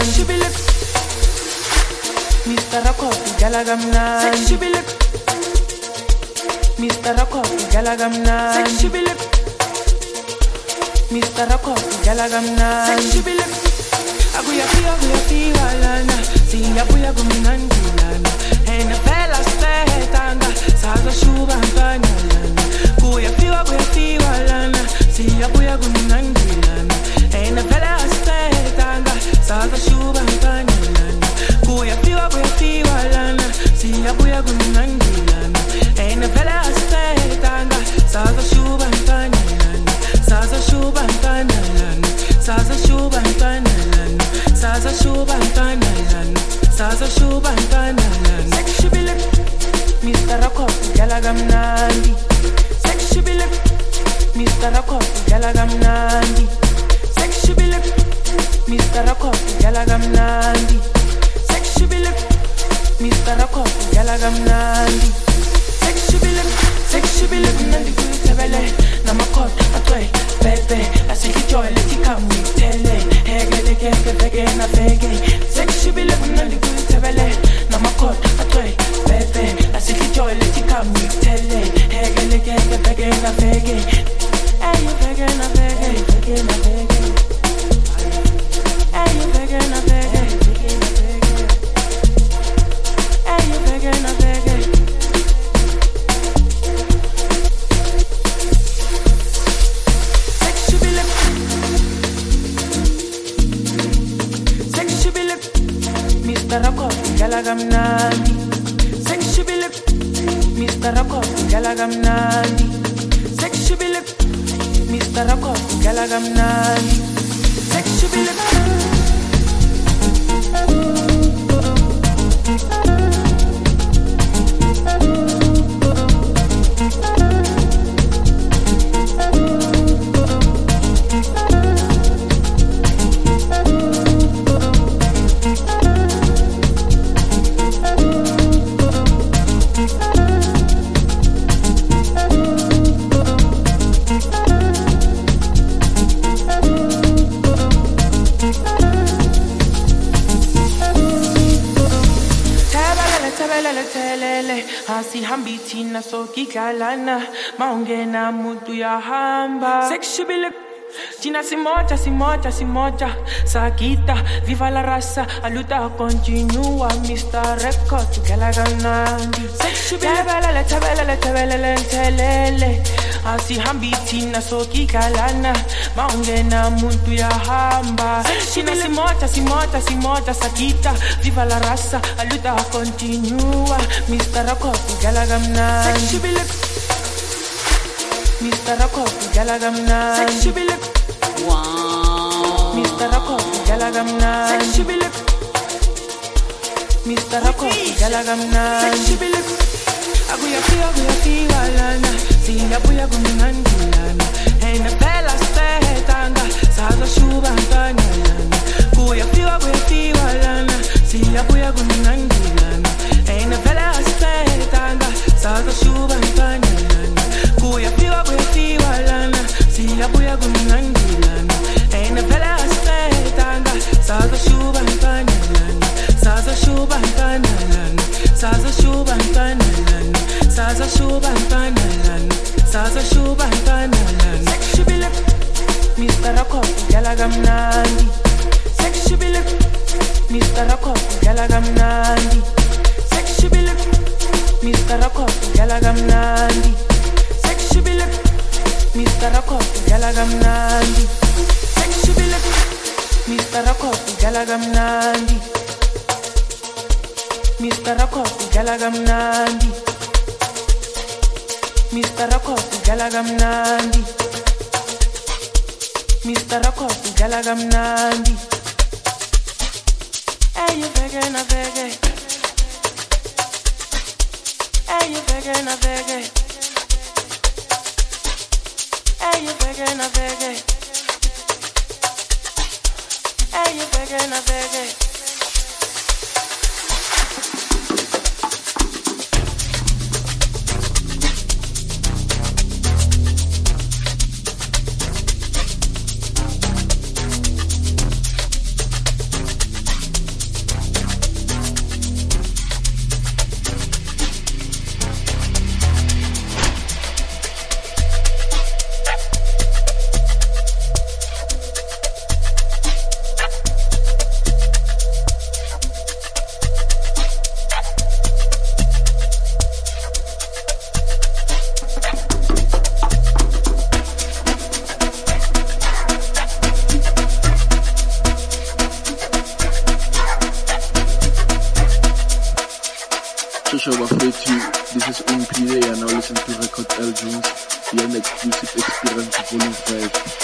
Mr. Record, que la ganan. Mr. Record, Galagamna. Sexy bilip. Mr. Record, Galagamna. Sexy bilip. Aguya fi walana. Siya buya guminandilana. Ena fela setanga. Saga shuba banalana. Guya fi walana. Siya buya guminandilana. Ena fela setanga. Saga shuba banalana. Guya fi walana. Siya buya guminandilana. Ena fela setanga. Saga shuba banalana. Saga shuba banalana. Saga shuba banalana. Saga shuba banalana. Saga shuba banalana. Sexy bilip. Mr. Record, Galagamnandi. Sexy bilip. Mr. Record, Galagamnandi. Sexy bilip. Mr. Record, Galagamnandi. Sexy bilip. Mr. Record, Galagamnandi. Sexy bilip, nandi kutabele. Namakot, atoy, bebe. Asiki joy, leti kami tele. Hegele keke vege na vege. Sexy bilip, nandi kutabele. Namakot, atoy, bebe. Asiki joy, leti kami tele. Hegele keke vege na vege. Hey, you vege na vege, vege na vege. Hey, you vege na vege, vege na vege. Hey, you vege na vege. Mr. Record, Galagamnandi. Sexy bilip. Mr. Record, Galagamnandi. Sexy bilip. Mr. Record, Galagamnandi. Sexy bilip. Asihambi tina soki kalana. Maungena muntu ya hamba. Sexy bilip. Tina simota, simota, simota. Sakita, viva la raza, a luta continua, Mr. Record, Galaganandi. Sexy bilip. Tabelele, tabelele, telele. Asihambi tina soki kalana. Maungena muntu ya hamba. Tina simota, simota, simota. Sakita, viva la raza, a luta continua, Mr. Record, Galagamnandi. Sexy bilip. Mr. Record, Galagamnandi. Sexy bilip. Wow. Mr. Record, Galagamnandi. Sexy bilip. Mr. Record, Galagamnandi. Sexy bilip. Aguya fi walana. Siya buya guminandilana. Ena fela setanga. Saga shuba banalana. Guya fi walana. Siya buya guminandilana. Ena fela setanga. Saga shuba banalana. Guya fi walana. Siya buya guminandilana. Ena fela setanga. Saga shuba banalana. Saga shuba banalana. Saga shuba banalana. Saga shuba banalana. Saga shuba banalana. Sexy bilip. Mr. Record, Galagamnandi. Sexy bilip. Mr. Record, Galagamnandi. Sexy bilip. Mr. Record, Galagamnandi. Sexy bilip. Mr. Record, Galagamnandi. Sexy bilip. Mr. Record, Galagamnandi. Mr. Record, Galagamnandi. Mr. Record, Galagamnandi. Mr. Record, Galagamnandi. Hey, you vege na vege. Hey, you vege na vege. This is OMPA. You are now listening to Record L Jones, the exclusive experience volume 5.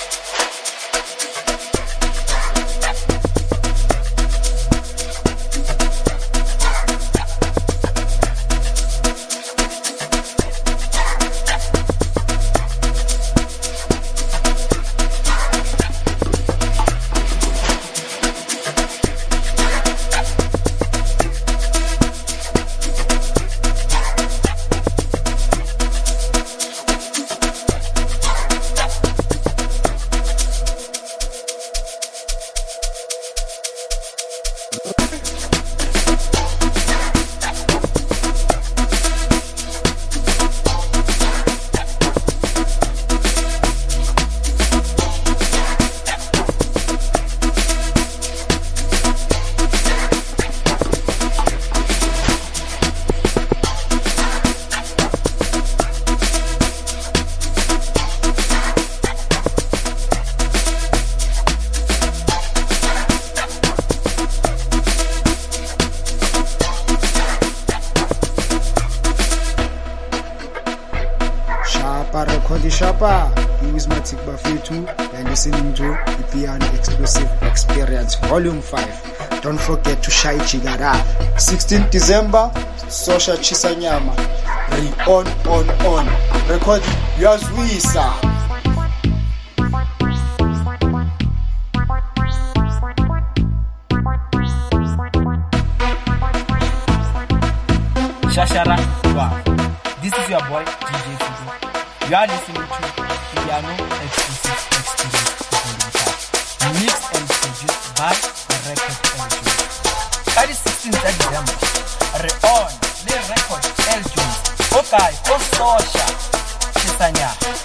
Shapa, Charismatic Bafetu, and listening to the Piano Exclusive Experience Volume 5. Don't forget to Shai Chigara. 16th December, Sosha Chisanyama. On. Record Yazwisa. Shashara, wow. This is your boy, DJ Fudu. You are listening to Piano Exclusive Experience Volume 5, mixed and produced by Record L Jones. That is 16th December. Re-on, the Record L Jones. Okay, Kososha, Chisanya.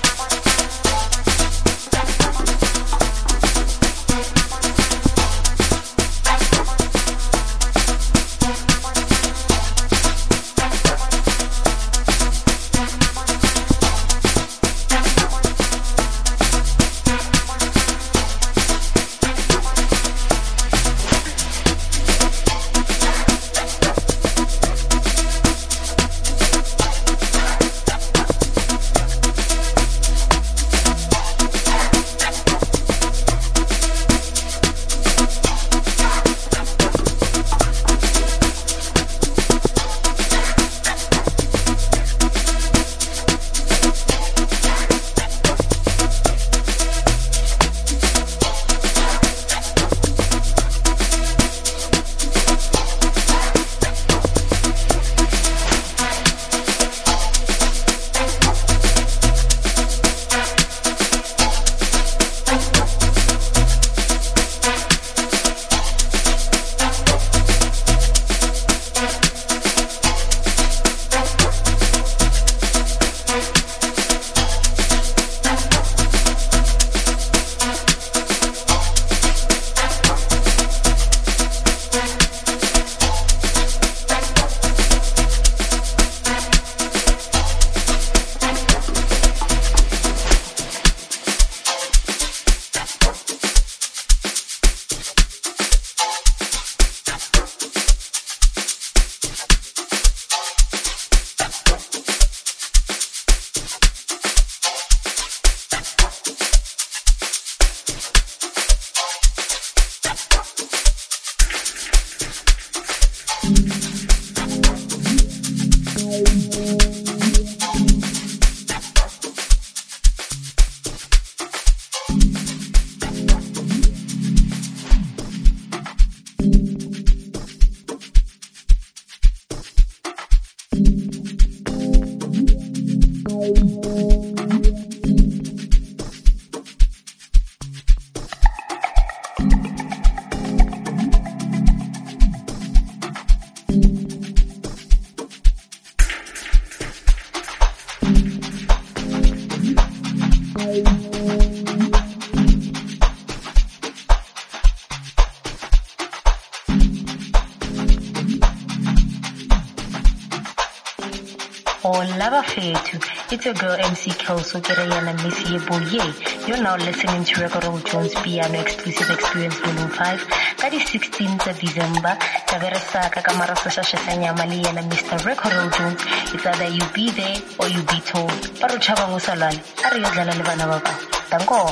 Hola bafethu, it's your girl MC Kelso Kirayana Missy Boye. You're now listening to Record Earl Jones Piano Exclusive Experience Volume 5. That is 16th of December. Taveresaka Kamara Sashanya Maliana Mr. Record Earl Jones. It's either you be there or you be told. Paru Chabangu Salal, Ariadana Levana Baba. Tango.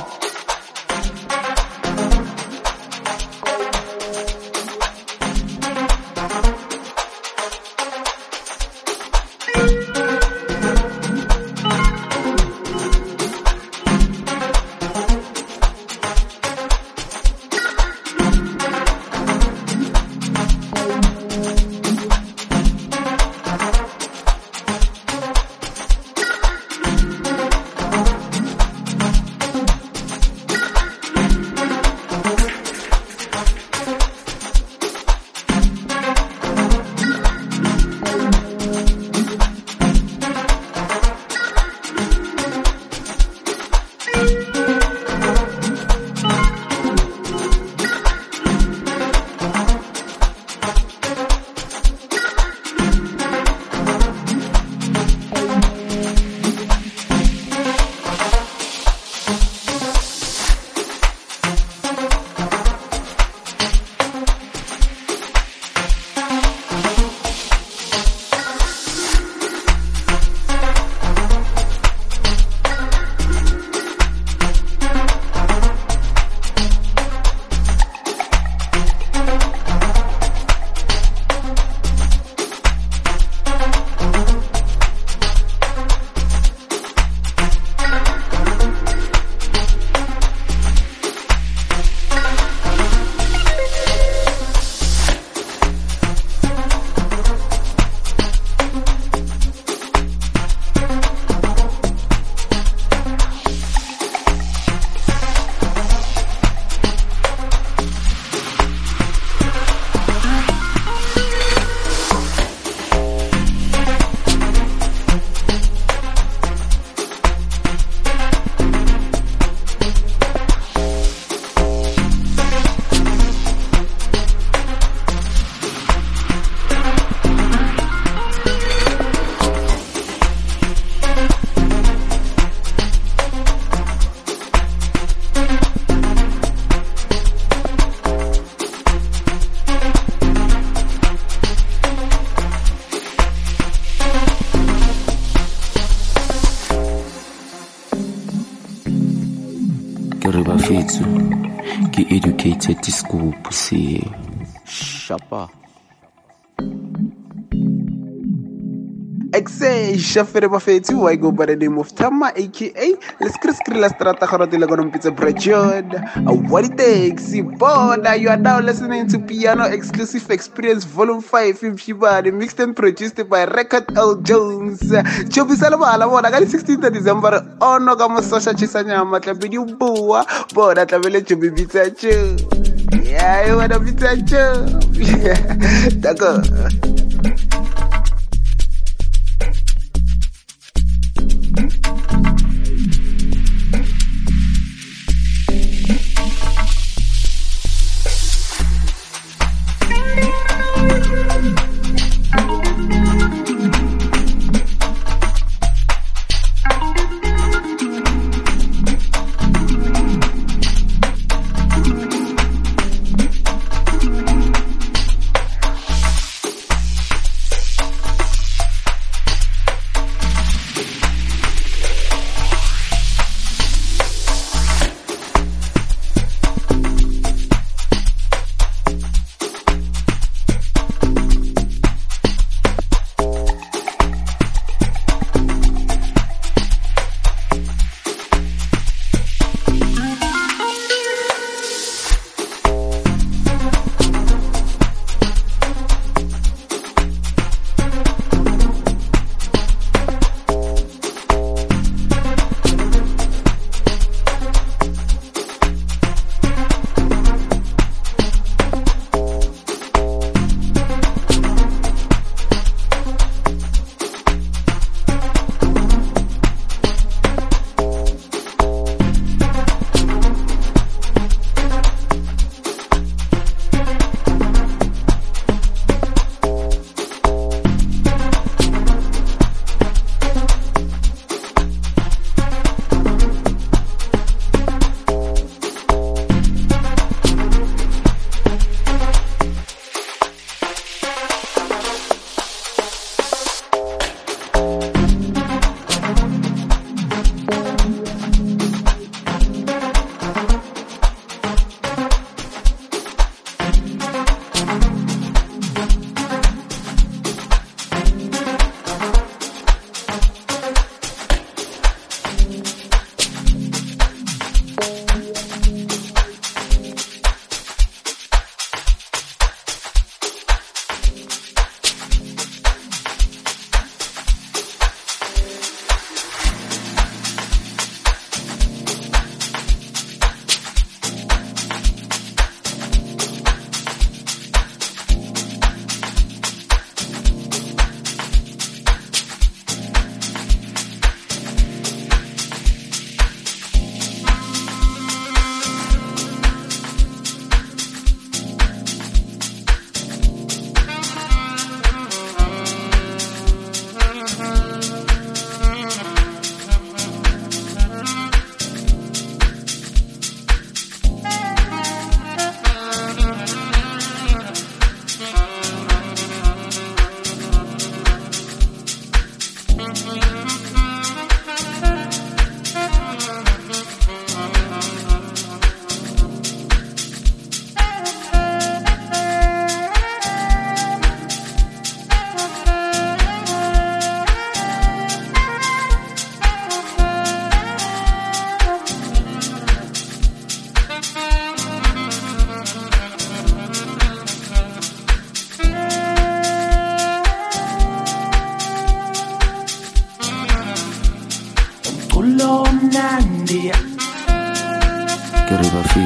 Get educated to school, pussy. Shapa. Exe, chafere bafetu, I go by the name of Tama, aka Let's Criskri La Strata Harotila Gonum Pizza Brechod. What it takes, Boda, you are now listening to Piano Exclusive Experience Volume 5 in Shiba, the mixed and produced by Record Earl Jones. Chobi Salama, I got 16th December, oh no, Gamo Sasha Chisanya, Matabidu Boa, Boda Tabele Chobi Bitachu. Yeah, you want a Bitachu. Tako.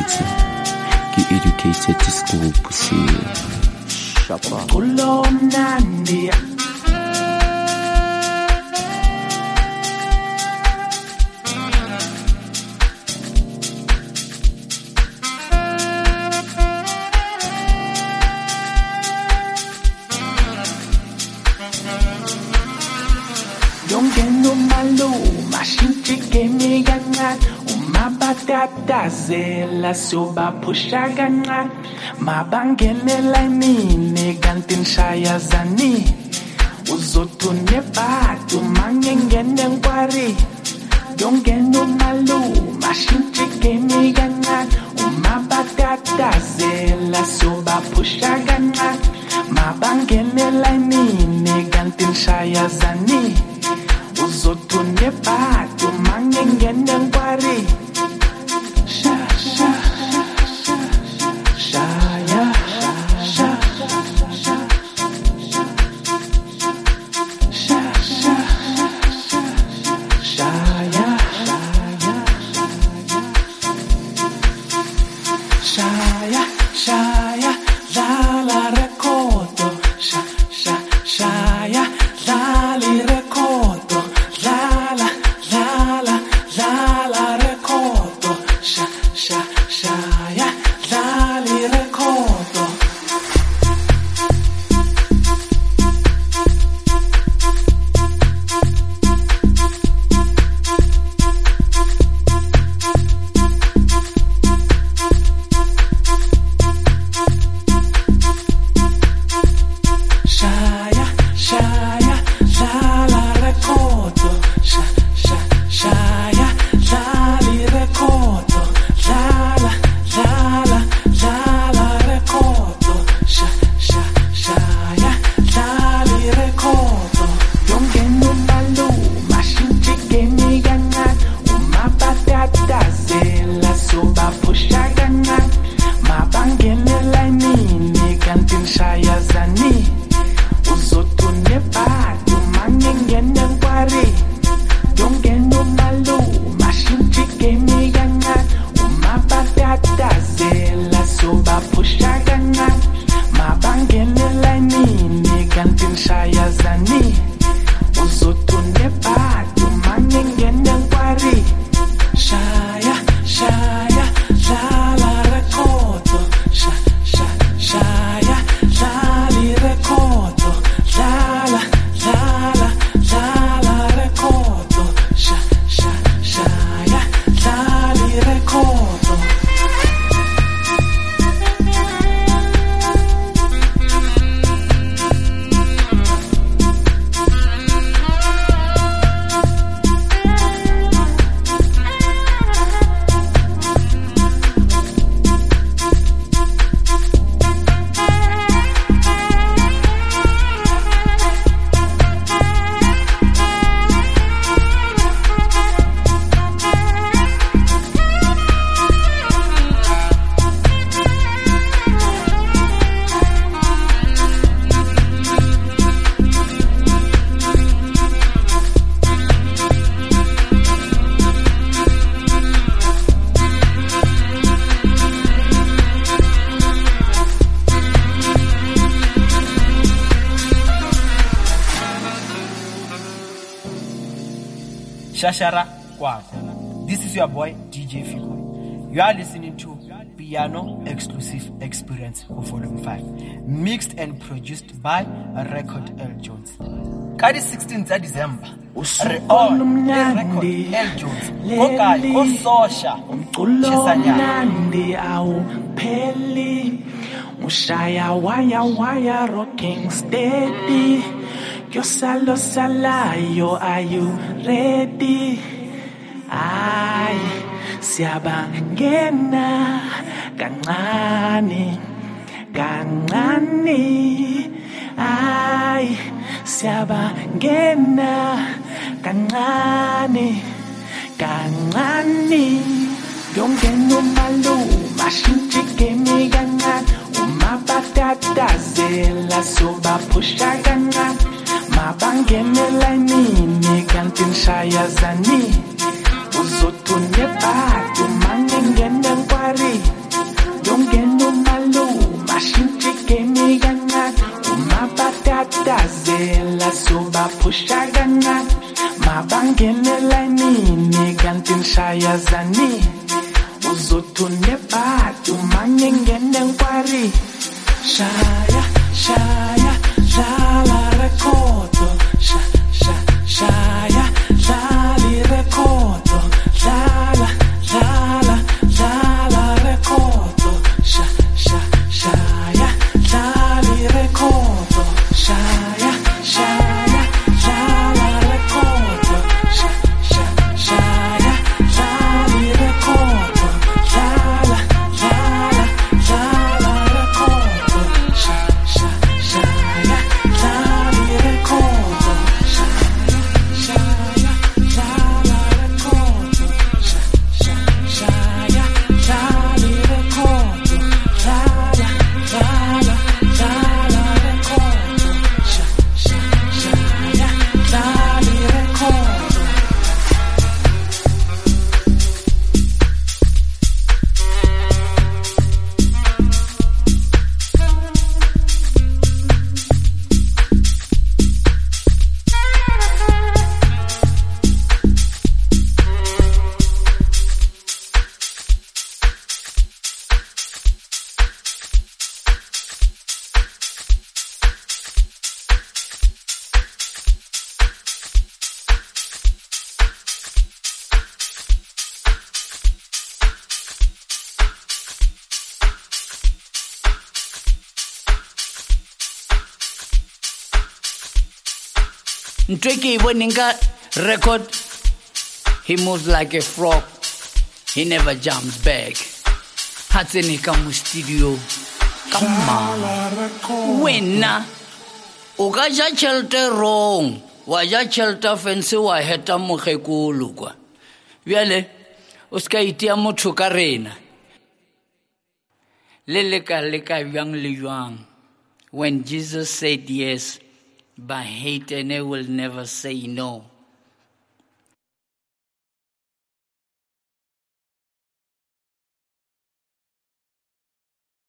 Motse ke educated scope se shapa Kulomnandi Yongeno maluma shintshike kancane umabatatazela sobapusha kancane mabangenela nini kanti nishayazani uzothune badu mangengene nkwari Yongeno maluma shintshike kancane umabatatazela sobapusha kancane mabangenela nini kanti nishayazani uzothune badu mangengene nkwari shaya shaya dala rekoto shaya dali rekoto Lala recordo Shaya Lali recordo Shaya Lala recordo Shaya Lali recordo Lala recordo Shaya Lali recordo Yongeno maluma shintshike kancane umabatatazela sobapusha kancane mabangenela nini kanti nishayazani uzothune badu mangengene nkwari Yongeno maluma shintshike kancane umabatatazela sobapusha kancane mabangenela nini kanti nishayazani uzothune badu mangengene nkwari Shaya Lala recordo Shaya Lali recordo Lala recordo Shaya Lali recordo Shashara Kwako. This is your boy DJ Figo. You are listening to Piano Exclusive Experience for Volume 5, mixed and produced by Record L Jones. Kadi 16th December. Reon Record L Jones. Kokali Ososha. Umculomnandi au peli. Mushaya waya rocking steady. Yo salayo, are you ready? Ay, siyabangena kancane. Ay, siyabangena kancane. Yongeno maluma shintshike kancane umabatatazela sobapusha kancane mabangenela nini kanti nishayazani uzothune badu mangengene nkwari yazani uzothune badu manye ngene nkwari shaya shaya dlala rekodo shaya dlali rekodo dlala rekodo shaya dlali rekodo shaya dlala rekodo shaya dlali rekodo dlala rekodo shaya dlali rekodo shaya dlala rekodo shaya dlali rekodo dlala rekodo shaya dlali rekodo. Tricky when he got record, he moves like a frog. He never jumps back. Hatseni kamu studio. Come on. Winna. Ukaja chelte wrong. Waja chelte fensi wa heta mukekulu kwa. Viale, uska itia mutu karena. Leleka yang liyang. When Jesus said yes, but hate and they will never say no.